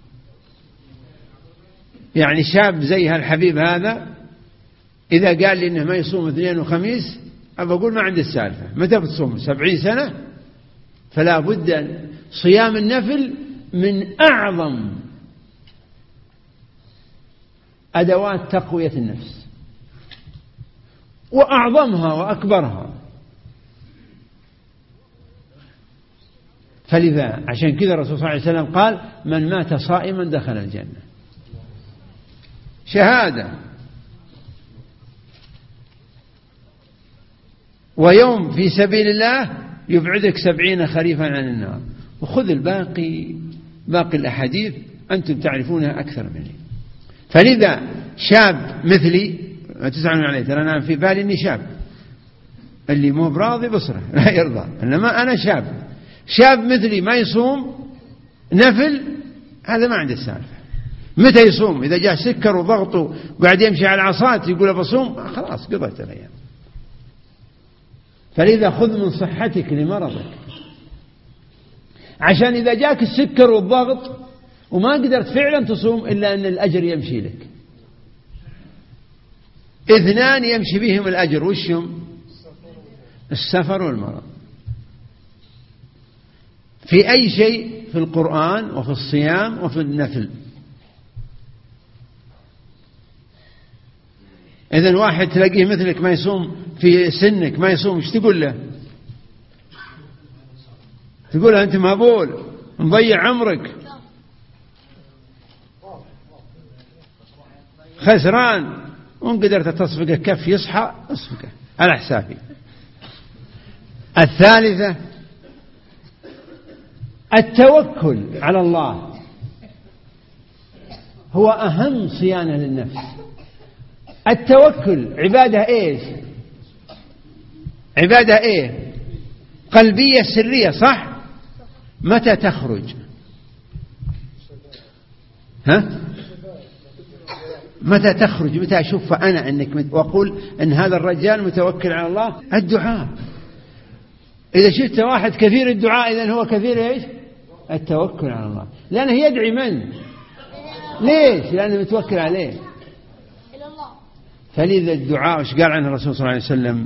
يعني شاب زي هالحبيب هذا إذا قال لي إنه ما يصوم اثنين وخميس، أبى أقول ما عندي السالفة. متى بتصوم؟ 70 سنة؟ فلا بد. صيام النفل من أعظم أدوات تقوية النفس، وأعظمها وأكبرها. فلذا عشان كذا الرسول صلى الله عليه وسلم قال من مات صائما دخل الجنة. شهادة. ويوم في سبيل الله يبعدك 70 خريفا عن النار. وخذ الباقي، باقي الأحاديث أنتم تعرفونها أكثر مني. فلذا شاب مثلي، ما تزعلون علي، ترى أنا في بالي إني شاب، اللي مو براضي بصره لا يرضى، إنما أنا شاب مثلي ما يصوم نفل، هذا ما عنده السالفة. متى يصوم؟ إذا جاء سكر وضغطه وقاعد يمشي على العصات يقول بصوم، خلاص قضيت الأيام. فلذا خذ من صحتك لمرضك، عشان إذا جاك السكر والضغط وما قدرت فعلا تصوم إلا أن الأجر يمشي لك. 2 يمشي بهم الأجر، وشهم؟ السفر والمرض. في أي شيء، في القرآن وفي الصيام وفي النفل. إذن واحد تلاقيه مثلك ما يصوم، في سنك ما يصوم، ايش تقول له؟ تقول له أنت مهبول مضيع عمرك، خسران، وإن قدرت تصفقه كف يصحى اصفقه على حسابي. الثالثة التوكل على الله، هو أهم صيانة للنفس. التوكل عبادة إيش؟ عبادة إيه؟ قلبية سرية، صح؟ متى تخرج؟ متى تخرج؟ متى أشوف أنا أنك وأقول أن هذا الرجال متوكل على الله؟ الدعاء. إذا شفت واحد كثير الدعاء إذن هو كثير إيش؟ التوكل على الله، لأنه يدعي من؟ ليش؟ لأنه متوكل عليه. فلذا الدعاء وش قال عنه الرسول صلى الله عليه وسلم؟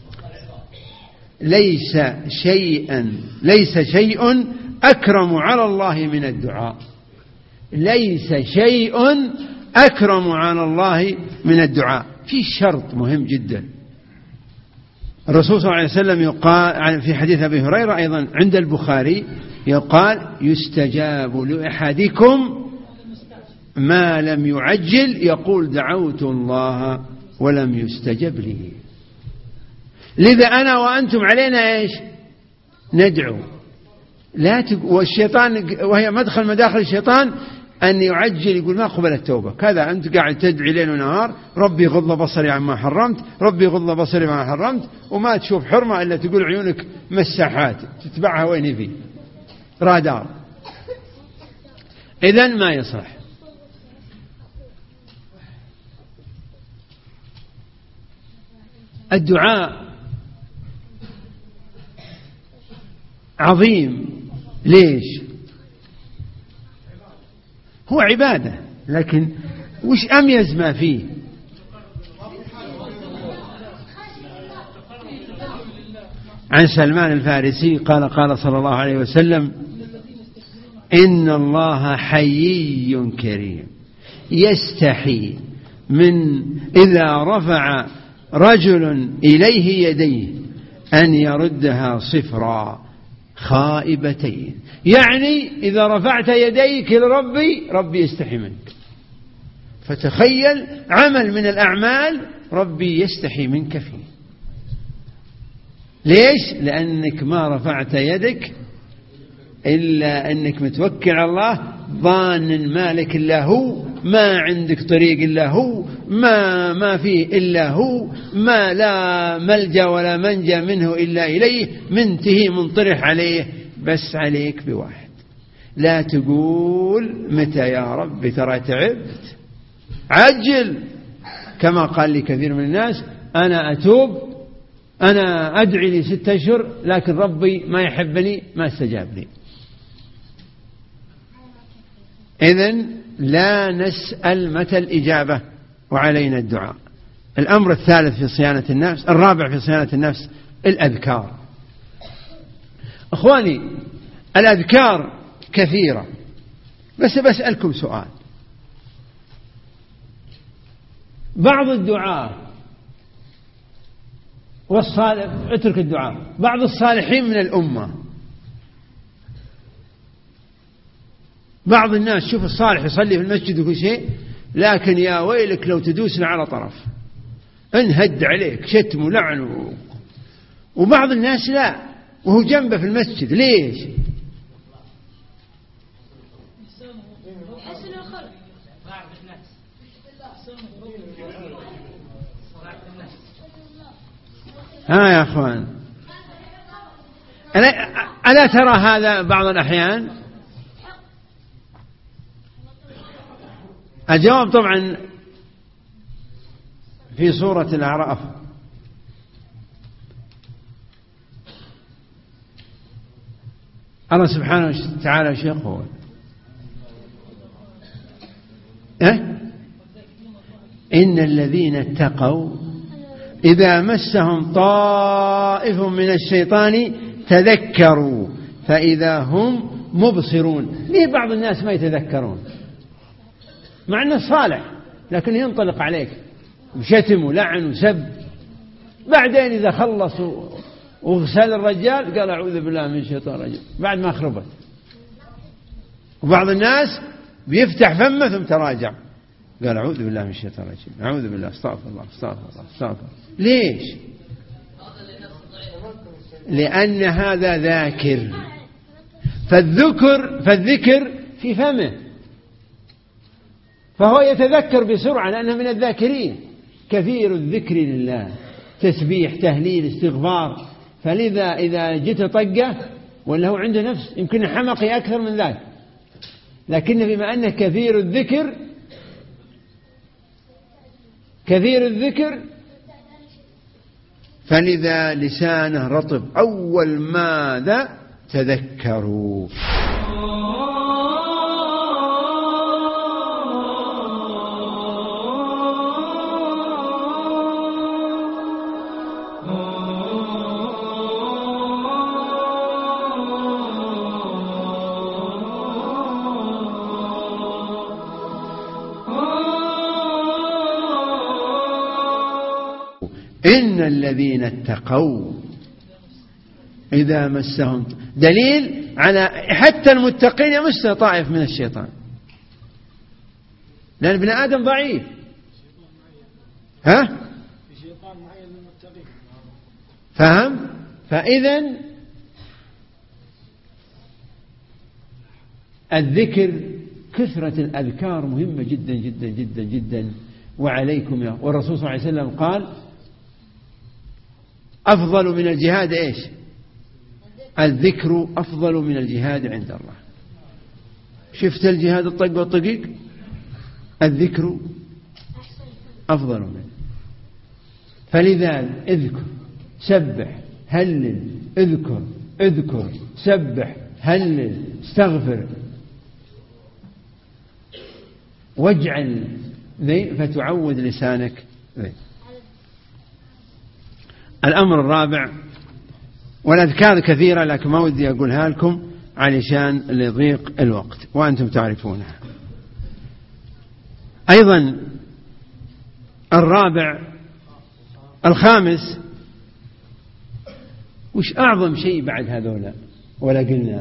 ليس شيء أكرم على الله من الدعاء. ليس شيء أكرم على الله من الدعاء. في شرط مهم جدا. الرسول صلى الله عليه وسلم يقال في حديث أبي هريرة أيضا عند البخاري، يقال يستجاب لأحدكم ما لم يعجل، يقول دعوت الله ولم يستجب لي. لذا أنا وأنتم علينا إيش؟ ندعو. والشيطان، وهي مدخل مداخل الشيطان، أن يعجل، يقول ما قبل التوبة كذا، أنت قاعد تدعي ليل ونهار ربي غض بصري عما حرمت، ربي غض بصري عما حرمت، وما تشوف حرمة إلا تقول عيونك مساحات تتبعها وين في رادار. إذن ما يصلح. الدعاء عظيم. ليش؟ هو عبادة، لكن وش أميز ما فيه؟ عن سلمان الفارسي قال قال صلى الله عليه وسلم: إن الله حيي كريم يستحي من إذا رفع رجل إليه يديه أن يردها صفرا خائبتين. يعني إذا رفعت يديك لربي، ربي يستحي منك. فتخيل عمل من الأعمال ربي يستحي منك فيه. ليش؟ لأنك ما رفعت يدك إلا أنك متوكل على الله، ظان مالك إلا هو، ما عندك طريق إلا هو، ما فيه إلا هو، ما لا ملجأ ولا منجا منه إلا إليه، منتهي منطرح عليه. بس عليك بواحد، لا تقول متى يا رب ترى تعبت، عجل. كما قال لي كثير من الناس: أنا أتوب، أنا أدعي لي 6 أشهر لكن ربي ما يحبني، ما استجاب لي. إذن لا نسأل متى الإجابة، وعلينا الدعاء. الأمر الثالث في صيانة النفس، الرابع في صيانة النفس، الأذكار. أخواني، الأذكار كثيرة، بس بسألكم سؤال. بعض الدعاء والصالح، اترك الدعاء، بعض الصالحين من الأمة، بعض الناس شوف الصالح يصلي في المسجد وكل شيء، لكن يا ويلك لو تدوس على طرف انهد عليك شتم ولعن. وبعض الناس لا، وهو جنبه في المسجد. ليش؟ ها يا أخوان، ألا ترى هذا بعض الأحيان؟ الجواب طبعا في سورة الأعراف. الله سبحانه وتعالى وش يقول؟ إن الذين اتقوا إذا مسهم طائف من الشيطان تذكروا فإذا هم مبصرون. ليه بعض الناس ما يتذكرون مع أنه صالح، لكن ينطلق عليك وشتم ولعن وسب، بعدين إذا خلص وغسل الرجال قال أعوذ بالله من الشيطان الرجيم بعد ما خربت. وبعض الناس بيفتح فمه ثم تراجع قال أعوذ بالله من الشيطان الرجيم، أعوذ بالله، استغفر الله استغفر الله استغفر. ليش؟ لأن هذا ذاكر، فالذكر في فمه، فهو يتذكر بسرعة لأنه من الذاكرين. كثير الذكر لله، تسبيح تهليل استغفار. فلذا إذا جيت طقه ولا هو عنده نفس يمكن حمقي أكثر من ذلك، لكن بما أنه كثير الذكر فلذا لسانه رطب. أول ماذا تذكروا. إن الذين اتقوا إذا مسهم، دليل على حتى المتقين يمسه طائف من الشيطان، لأن ابن آدم ضعيف. فهم؟ فإذن الذكر، كثرة الأذكار مهمة جدا جدا جدا جدا. وعليكم يا، والرسول صلى الله عليه وسلم قال أفضل من الجهاد إيش؟ الذكر أفضل من الجهاد عند الله. شفت الجهاد الطق والطقيق، الذكر أفضل منه. فلذا اذكر سبح هلل، اذكر سبح هلل استغفر، واجعل ذي فتعود لسانك ذي. الأمر الرابع، والأذكار كثيرة لكن ما ودي أقولها لكم علشان لضيق الوقت وأنتم تعرفونها. أيضا الخامس، وش أعظم شيء بعد هذولا ولا قلنا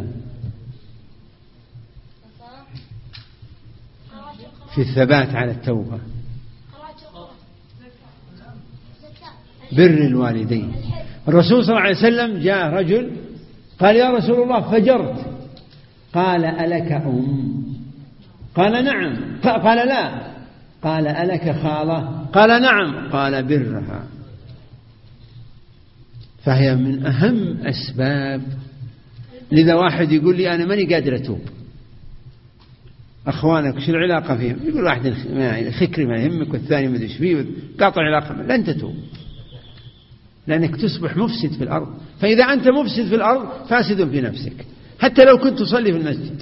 في الثبات على التوبة؟ بر الوالدين. الرسول صلى الله عليه وسلم جاء رجل قال يا رسول الله فجرت، قال ألك أم؟ قال نعم. قال لا. قال ألك خالة؟ قال نعم. قال برها. فهي من أهم أسباب. لذا واحد يقول لي أنا ماني قادر أتوب، أخوانك شو العلاقة فيهم؟ يقول واحد خكري ما يهمك والثاني ما دش فيه، قاطع العلاقة، لن تتوب، لأنك تصبح مفسد في الأرض. فإذا أنت مفسد في الأرض فاسد في نفسك، حتى لو كنت تصلي في المسجد.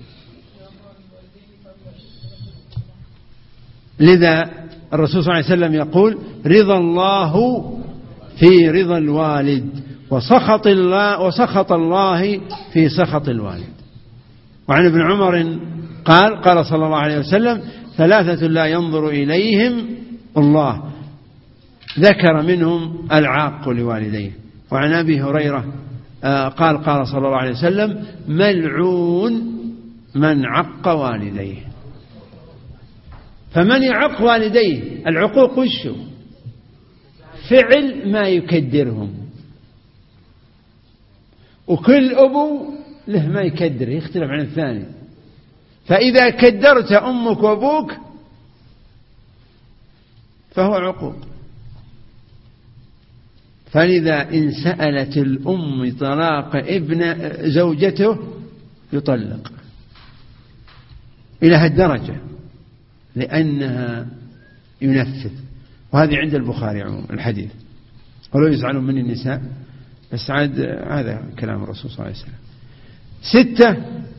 لذا الرسول صلى الله عليه وسلم يقول رضا الله في رضا الوالد، وسخط الله في سخط الوالد. وعن ابن عمر قال صلى الله عليه وسلم ثلاثة لا ينظر إليهم الله، ذكر منهم العاق لوالديه. وعن أبي هريرة قال صلى الله عليه وسلم ملعون من عق والديه. فمن يعق والديه، العقوق وشه؟ فعل ما يكدرهم، وكل أبو له ما يكدر، يختلف عن الثاني. فإذا كدرت أمك وأبوك فهو عقوق. فلذا إن سألت الأم طلاق ابن زوجته يطلق إلى هالدرجة، لأنها ينفذ. وهذه عند البخاري عموما الحديث، ولو يزعلون مني النساء، بس عاد هذا كلام الرسول صلى الله عليه وسلم. 6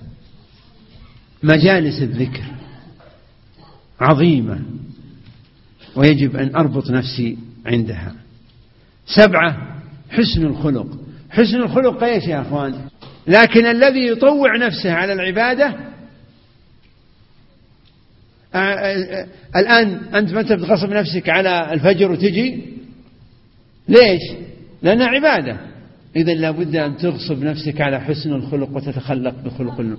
مجالس الذكر عظيمة ويجب أن أربط نفسي عندها. 7 حسن الخلق. حسن الخلق ايش يا أخوان؟ لكن الذي يطوع نفسه على العبادة، الآن أنت ما بتغصب نفسك على الفجر وتجي، ليش؟ لأنها عبادة. إذن لابد أن تغصب نفسك على حسن الخلق وتتخلق بخلق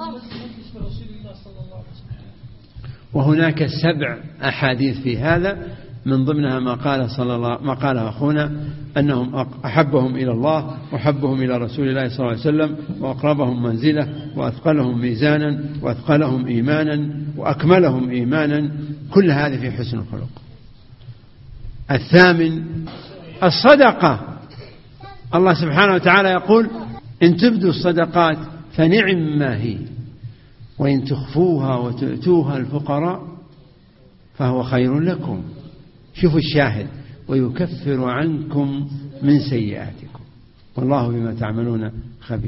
وهناك 7 أحاديث في هذا، من ضمنها ما قال أخونا أنهم أحبهم إلى الله وحبهم إلى رسول الله صلى الله عليه وسلم، وأقربهم منزلة وأثقلهم ميزانا وأثقلهم إيمانا وأكملهم إيمانا. كل هذه في حسن الخلق. الثامن الصدقة. الله سبحانه وتعالى يقول: إن تبدوا الصدقات فنعم ما هي، وإن تخفوها وتؤتوها الفقراء فهو خير لكم. شوفوا الشاهد: ويكفر عنكم من سيئاتكم والله بما تعملون خبير.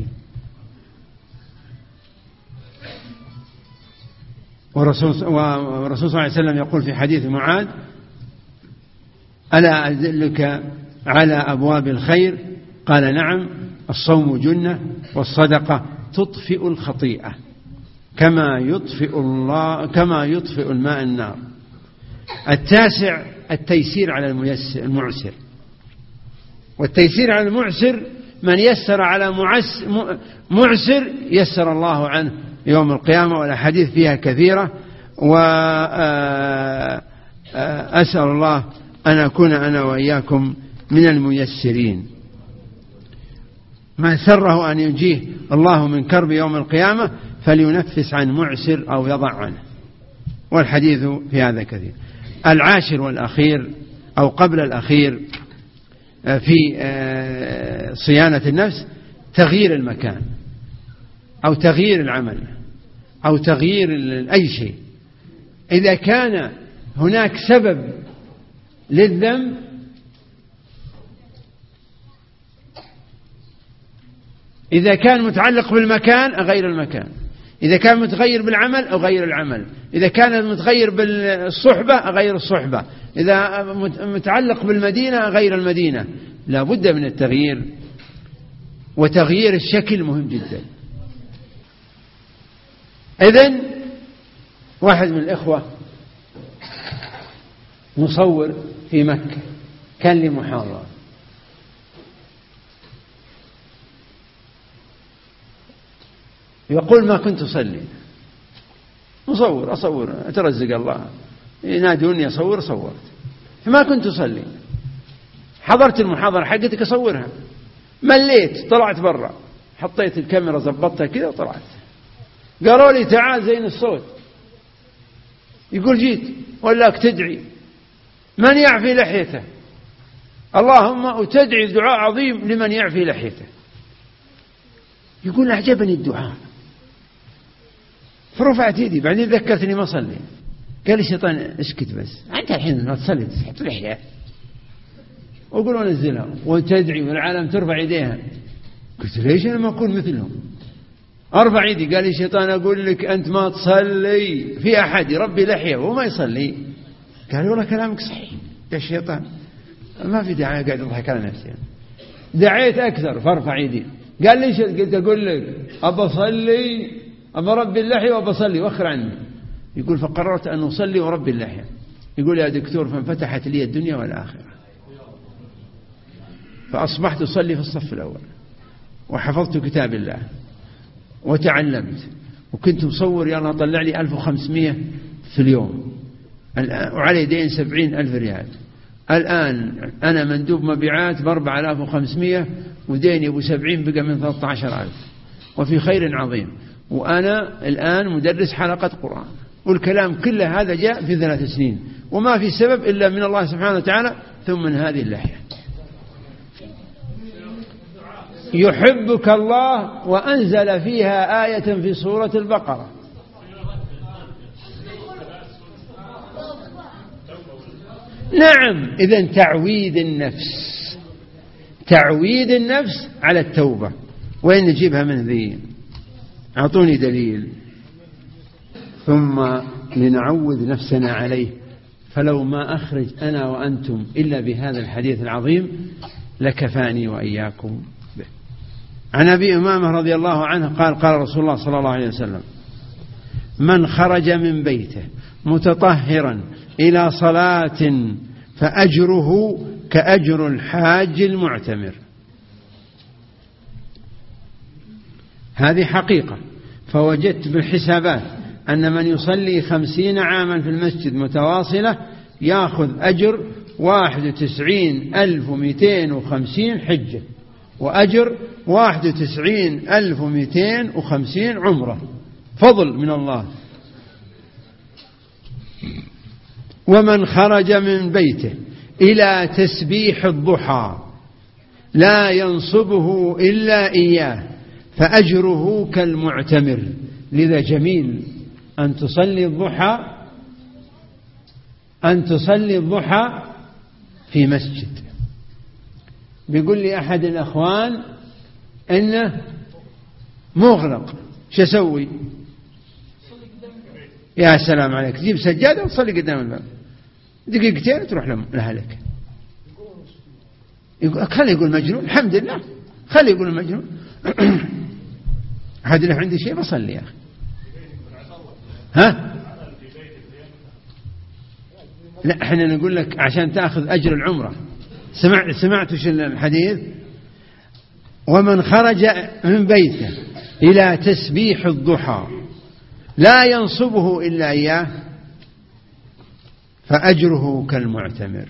والرسول صلى الله عليه وسلم يقول في حديث معاذ: ألا أدلك على أبواب الخير؟ قال: نعم، الصوم جنة، والصدقة تطفئ الخطيئة كما يطفئ الماء النار. التاسع التيسير على المعسر. والتيسير على المعسر: من يسر على معسر يسر الله عنه يوم القيامة. والأحاديث فيها كثيرة، وأسأل الله أن أكون أنا وإياكم من الميسرين. من سره أن ينجيه الله من كرب يوم القيامة فلينفس عن معسر أو يضع عنه. والحديث في هذا كثير. العاشر والأخير أو قبل الأخير في صيانة النفس: تغيير المكان أو تغيير العمل أو تغيير أي شيء. إذا كان هناك سبب للذنب إذا كان متعلق بالمكان أغير المكان، إذا كان متغير بالعمل أغير العمل، إذا كان متغير بالصحبة أغير الصحبة، إذا متعلق بالمدينة أغير المدينة. لا بد من التغيير، وتغيير الشكل مهم جدا. إذن واحد من الإخوة مصور في مكة كان لي محاضرة، يقول: ما كنت أصلي، أصور أترزق الله، ينادوني أصور، صورت، ما كنت أصلي. حضرت المحاضرة حقتك أصورها، مليت، طلعت برا، حطيت الكاميرا زبطتها كذا وطلعت. قالوا لي: تعال زين الصوت. يقول: جيت ولاك تدعي من يعفي لحيته، اللهم تدعي دعاء عظيم لمن يعفي لحيته. يقول: أعجبني الدعاء، فرفعت يدي، بعدين ذكرتني ما صلي. قال لي: الشيطان اسكت بس، أنت الحين ما تصلي تحط لحية. وقول: ونزلها وتدعي والعالم ترفع يديها. قلت: ليش أنا ما أكون مثلهم؟ أرفع يدي. قال لي: الشيطان أقول لك أنت ما تصلي، في أحد يربي لحية وهو ما يصلي. قال: والله كلامك صحيح يا الشيطان، ما في داعي قاعد أضحك على نفسي. دعيت أكثر فارفع يدي. قال لي: قلت: أقول لك أبى أصلي، أبى ربي اللحية وأبى أصلي، وأخر عني. يقول: فقررت أن أصلي وربي اللحية. يقول: يا دكتور، فانفتحت لي الدنيا والآخرة، فأصبحت أصلي في الصف الأول، وحفظت كتاب الله، وتعلمت، وكنت مصور يلا طلع لي 1500 في اليوم، وعلى يدين 70,000 ريال. الآن أنا مندوب مبيعات ب4500، وديني أبو 70 بقى من 13,000، وفي خير عظيم. وأنا الآن مدرس حلقة قرآن، والكلام كله هذا جاء في 3 سنين، وما في سبب إلا من الله سبحانه وتعالى، ثم من هذه اللحية. يحبك الله، وأنزل فيها آية في سورة البقرة. نعم، إذن تعويد النفس على التوبة. وين نجيبها من ذي؟ أعطوني دليل. ثم لنعود نفسنا عليه، فلو ما أخرج أنا وأنتم إلا بهذا الحديث العظيم لكفاني وإياكم به. عن أبي أمامة رضي الله عنه قال: قال رسول الله صلى الله عليه وسلم: من خرج من بيته متطهرا إلى صلاة فأجره كأجر الحاج المعتمر. هذه حقيقة. فوجدت بالحسابات أن من يصلي 50 عاما في المسجد متواصلة يأخذ أجر 91,250 حجة، وأجر 91,250 عمرة، فضل من الله. ومن خرج من بيته إلى تسبيح الضحى لا ينصبه إلا إياه فأجره كالمعتمر. لذا جميل أن تصلي الضحى في مسجد. بيقول لي أحد الأخوان إنه مغلق، شو أسوي؟ يا سلام عليك، تجيب سجادة وتصلي قدام الباب دقيقتين تروح لأهلك. خلي يقول مجنون، الحمد لله، خلي يقول مجنون. أحد له عندي شيء بصلي يا أخي. ها؟ لا، احنا نقول لك عشان تأخذ أجر العمرة. سمعت وش الحديث؟ ومن خرج من بيته إلى تسبيح الضحى لا ينصبه إلا إياه فأجره كالمعتمر.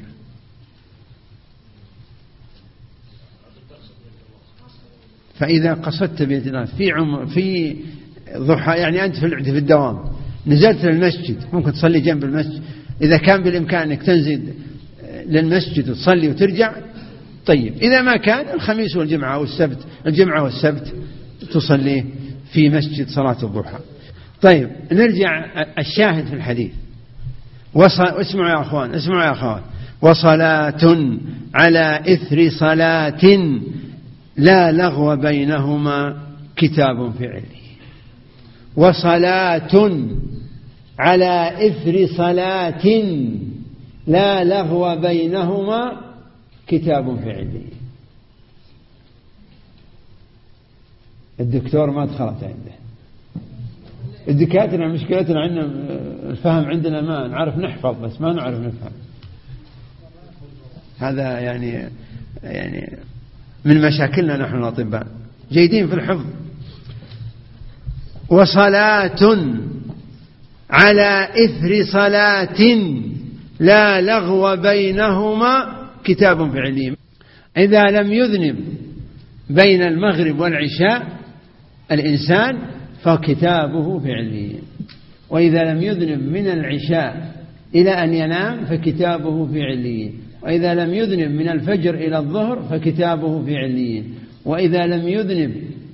فإذا قصدت بيت الله في ضحى، يعني أنت في الدوام نزلت للمسجد، ممكن تصلي جنب المسجد، إذا كان بالإمكان أنك تنزل للمسجد وتصلي وترجع طيب. إذا ما كان الخميس والجمعة والسبت، الجمعة والسبت تصلي في مسجد صلاة الضحى. طيب نرجع الشاهد في الحديث. اسمعوا يا أخوان، اسمعوا يا أخوان. وصلاة على إثر صلاة لا لغو بينهما كتاب في عليين. وصلاة على إثر صلاة لا لغو بينهما كتاب في عليين. الدكتور ما دخلت عنده. الدكاترة مشكلتنا عندنا الفهم، عندنا ما نعرف نحفظ بس ما نعرف نفهم. هذا يعني من مشاكلنا نحن الأطباء، جيدين في الحفظ. وصلاة على إثر صلاة لا لغو بينهما كتاب في عليين. إذا لم يذنب بين المغرب والعشاء الإنسان فكتابه في عليين، وإذا لم يذنب من العشاء إلى أن ينام فكتابه في عليين، وإذا لم يذنب من الفجر إلى الظهر فكتابه في عليين، وإذا لم يذنب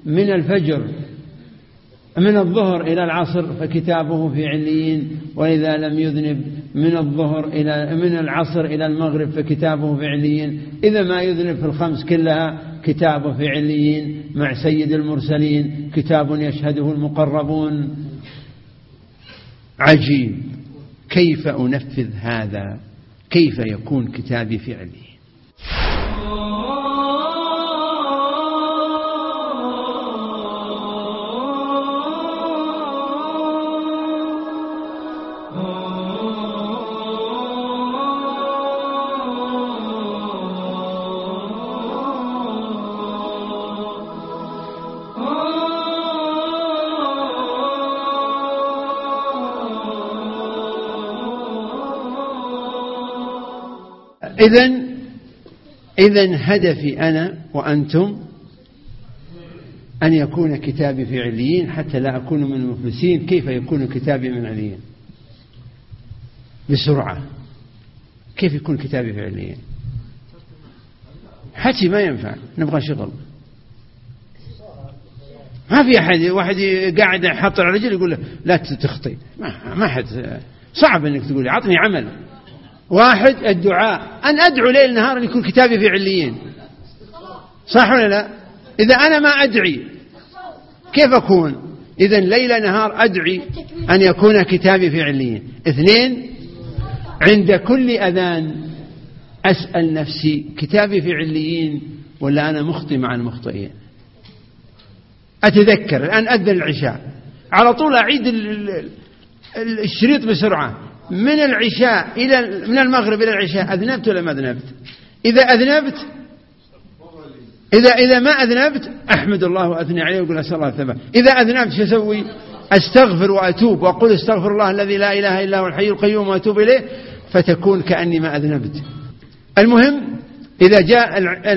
من الظهر إلى العصر فكتابه في عليين، وإذا لم يذنب من العصر إلى المغرب فكتابه في عليين. إذا ما يذنب في الخمس كلها كتابه في عليين مع سيد المرسلين، كتاب يشهده المقربون. عجيب، كيف أنفذ هذا؟ كيف يكون كتابي في عليين؟ إذن هدفي أنا وأنتم أن يكون كتابي في عليين حتى لا أكون من المفلسين. كيف يكون كتابي من عليين؟ بسرعة. كيف يكون كتابي في عليين؟ حكي ما ينفع، نبغى شغل. ما في أحد واحد قاعد يحط على رجل يقول له لا تخطي، ما حد. صعب أنك تقول عطني عمل. واحد الدعاء، أن أدعو ليل نهار أن يكون كتابي في عليين، صح ولا لا؟ إذا أنا ما أدعي كيف أكون؟ إذن ليل نهار أدعي أن يكون كتابي في عليين. 2، عند كل أذان أسأل نفسي كتابي في عليين ولا أنا مخطئ مع المخطئين؟ أتذكر الآن أذن العشاء على طول أعيد الشريط بسرعة. من العشاء من المغرب إلى العشاء أذنبت ولا ما أذنبت؟ إذا أذنبت، إذا ما أذنبت أحمد الله وأثني عليه وأقول أسأل الله الثبات. إذا أذنبت شو أسوي؟ أستغفر وأتوب وأقول استغفر الله الذي لا إله إلا هو الحي القيوم وأتوب إليه، فتكون كأني ما أذنبت. المهم إذا جاء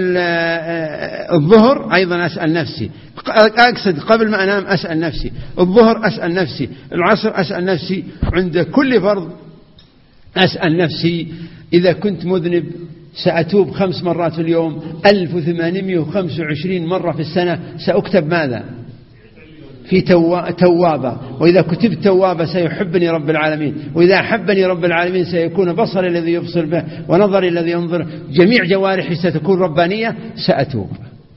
الظهر أيضا أسأل نفسي، أقصد قبل ما أنام أسأل نفسي، الظهر أسأل نفسي، العصر أسأل نفسي، عند كل فرض أسأل نفسي إذا كنت مذنب سأتوب 5 مرات في اليوم، 1825 مرة في السنة، سأكتب ماذا؟ في توابة. وإذا كتبت توابة سيحبني رب العالمين، وإذا أحبني رب العالمين سيكون بصري الذي يبصر به ونظري الذي ينظر، جميع جوارحي ستكون ربانية، سأتوب.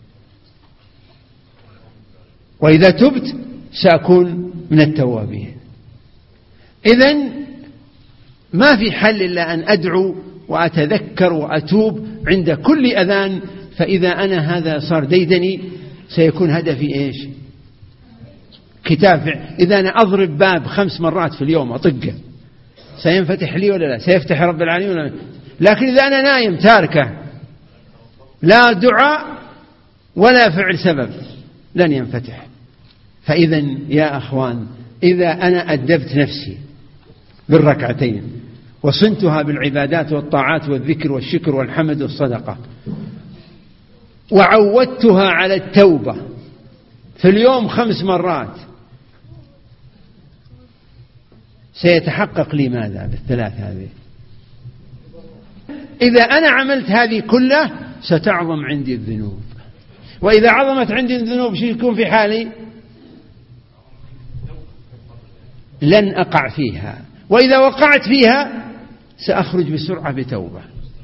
وإذا تبت سأكون من التوابين. إذن ما في حل إلا أن أدعو وأتذكر وأتوب عند كل أذان. فإذا أنا هذا صار ديدني سيكون هدفي إيش؟ كتاب. إذا أنا أضرب باب 5 مرات في اليوم أطقه، سينفتح لي ولا لا؟ سيفتح رب العالمين ولا لا؟ لكن إذا أنا نايم تاركه، لا دعاء ولا فعل سبب، لن ينفتح. فإذا يا أخوان، إذا أنا أدبت نفسي بالركعتين وصنتها بالعبادات والطاعات والذكر والشكر والحمد والصدقة، وعودتها على التوبة في اليوم 5 مرات، سيتحقق لي ماذا بالثلاث هذه؟ إذا أنا عملت هذه كلها ستعظم عندي الذنوب، وإذا عظمت عندي الذنوب شو يكون في حالي؟ لن أقع فيها. وإذا وقعت فيها سأخرج بسرعة بتوبة.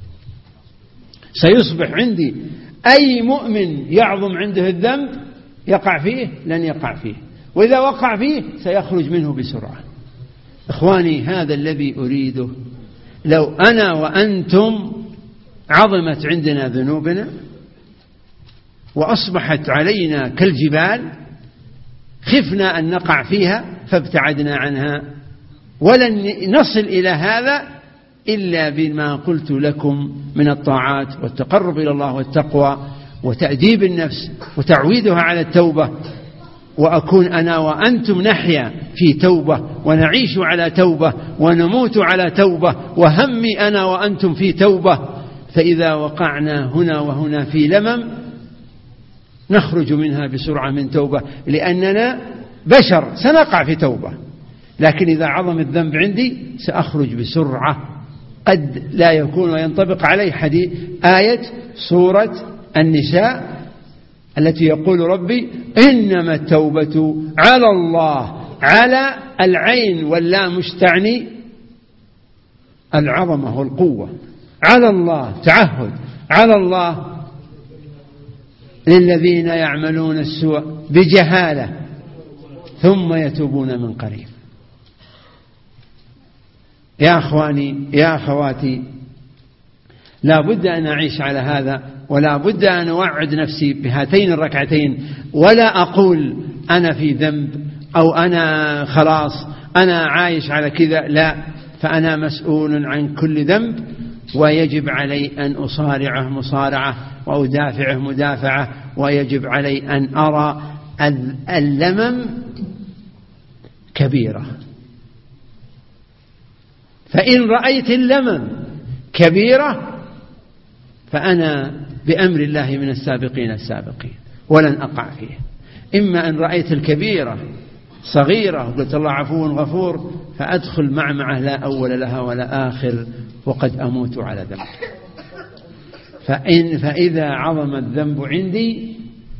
سيصبح عندي أي مؤمن يعظم عنده الذنب يقع فيه لن يقع فيه، وإذا وقع فيه سيخرج منه بسرعة. إخواني، هذا الذي أريده. لو أنا وأنتم عظمت عندنا ذنوبنا وأصبحت علينا كالجبال، خفنا أن نقع فيها فابتعدنا عنها، ولن نصل إلى هذا إلا بما قلت لكم من الطاعات والتقرب إلى الله والتقوى وتأديب النفس وتعويدها على التوبة. وأكون أنا وأنتم نحيا في توبة ونعيش على توبة ونموت على توبة، وهمي أنا وأنتم في توبة. فإذا وقعنا هنا وهنا في لمم نخرج منها بسرعة من توبة، لأننا بشر سنقع في توبة. لكن إذا عظم الذنب عندي سأخرج بسرعة. قد لا يكون وينطبق عليه حديث آية سورة النساء التي يقول ربي إنما التوبة على الله، على العين واللام مستعني العظمة والقوة، على الله تعهد، على الله للذين يعملون السوء بجهالة ثم يتوبون من قريب. يا أخواني يا أخواتي، لا بد أن أعيش على هذا، ولا بد أن أوعد نفسي بهاتين الركعتين، ولا أقول أنا في ذنب أو أنا خلاص أنا عايش على كذا، لا، فأنا مسؤول عن كل ذنب، ويجب علي أن أصارعه مصارعة وأدافعه مدافعة، ويجب علي أن أرى اللمم كبيرة. فإن رأيت اللمم كبيرة فأنا بأمر الله من السابقين السابقين ولن أقع فيه. إما أن رأيت الكبيرة صغيرة وقلت الله عفو غفور فأدخل معمعة لا أول لها ولا آخر وقد أموت على ذنب. فإذا عظم الذنب عندي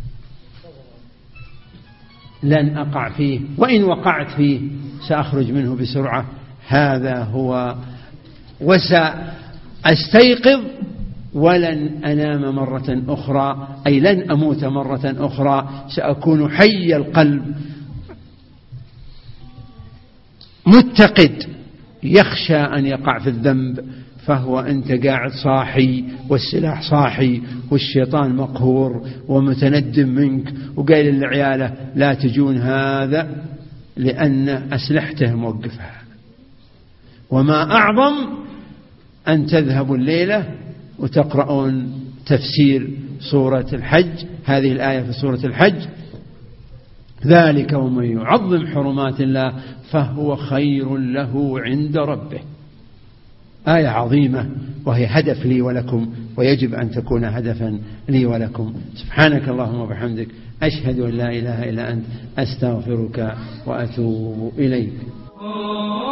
لن أقع فيه، وإن وقعت فيه سأخرج منه بسرعة. هذا هو، وسأستيقظ ولن أنام مرة أخرى، أي لن أموت مرة أخرى، سأكون حي القلب متقد يخشى أن يقع في الذنب، فهو أنت قاعد صاحي والسلاح صاحي والشيطان مقهور ومتندم منك وقايل للعيالة لا تجون هذا لأن أسلحته موقفها. وما أعظم أن تذهبوا الليلة وتقرؤون تفسير سورة الحج، هذه الآية في سورة الحج: ذلك ومن يعظم حرمات الله فهو خير له عند ربه. آية عظيمة وهي هدف لي ولكم، ويجب أن تكون هدفا لي ولكم. سبحانك اللهم وبحمدك، أشهد أن لا إله إلا أنت، أستغفرك وأتوب إليك.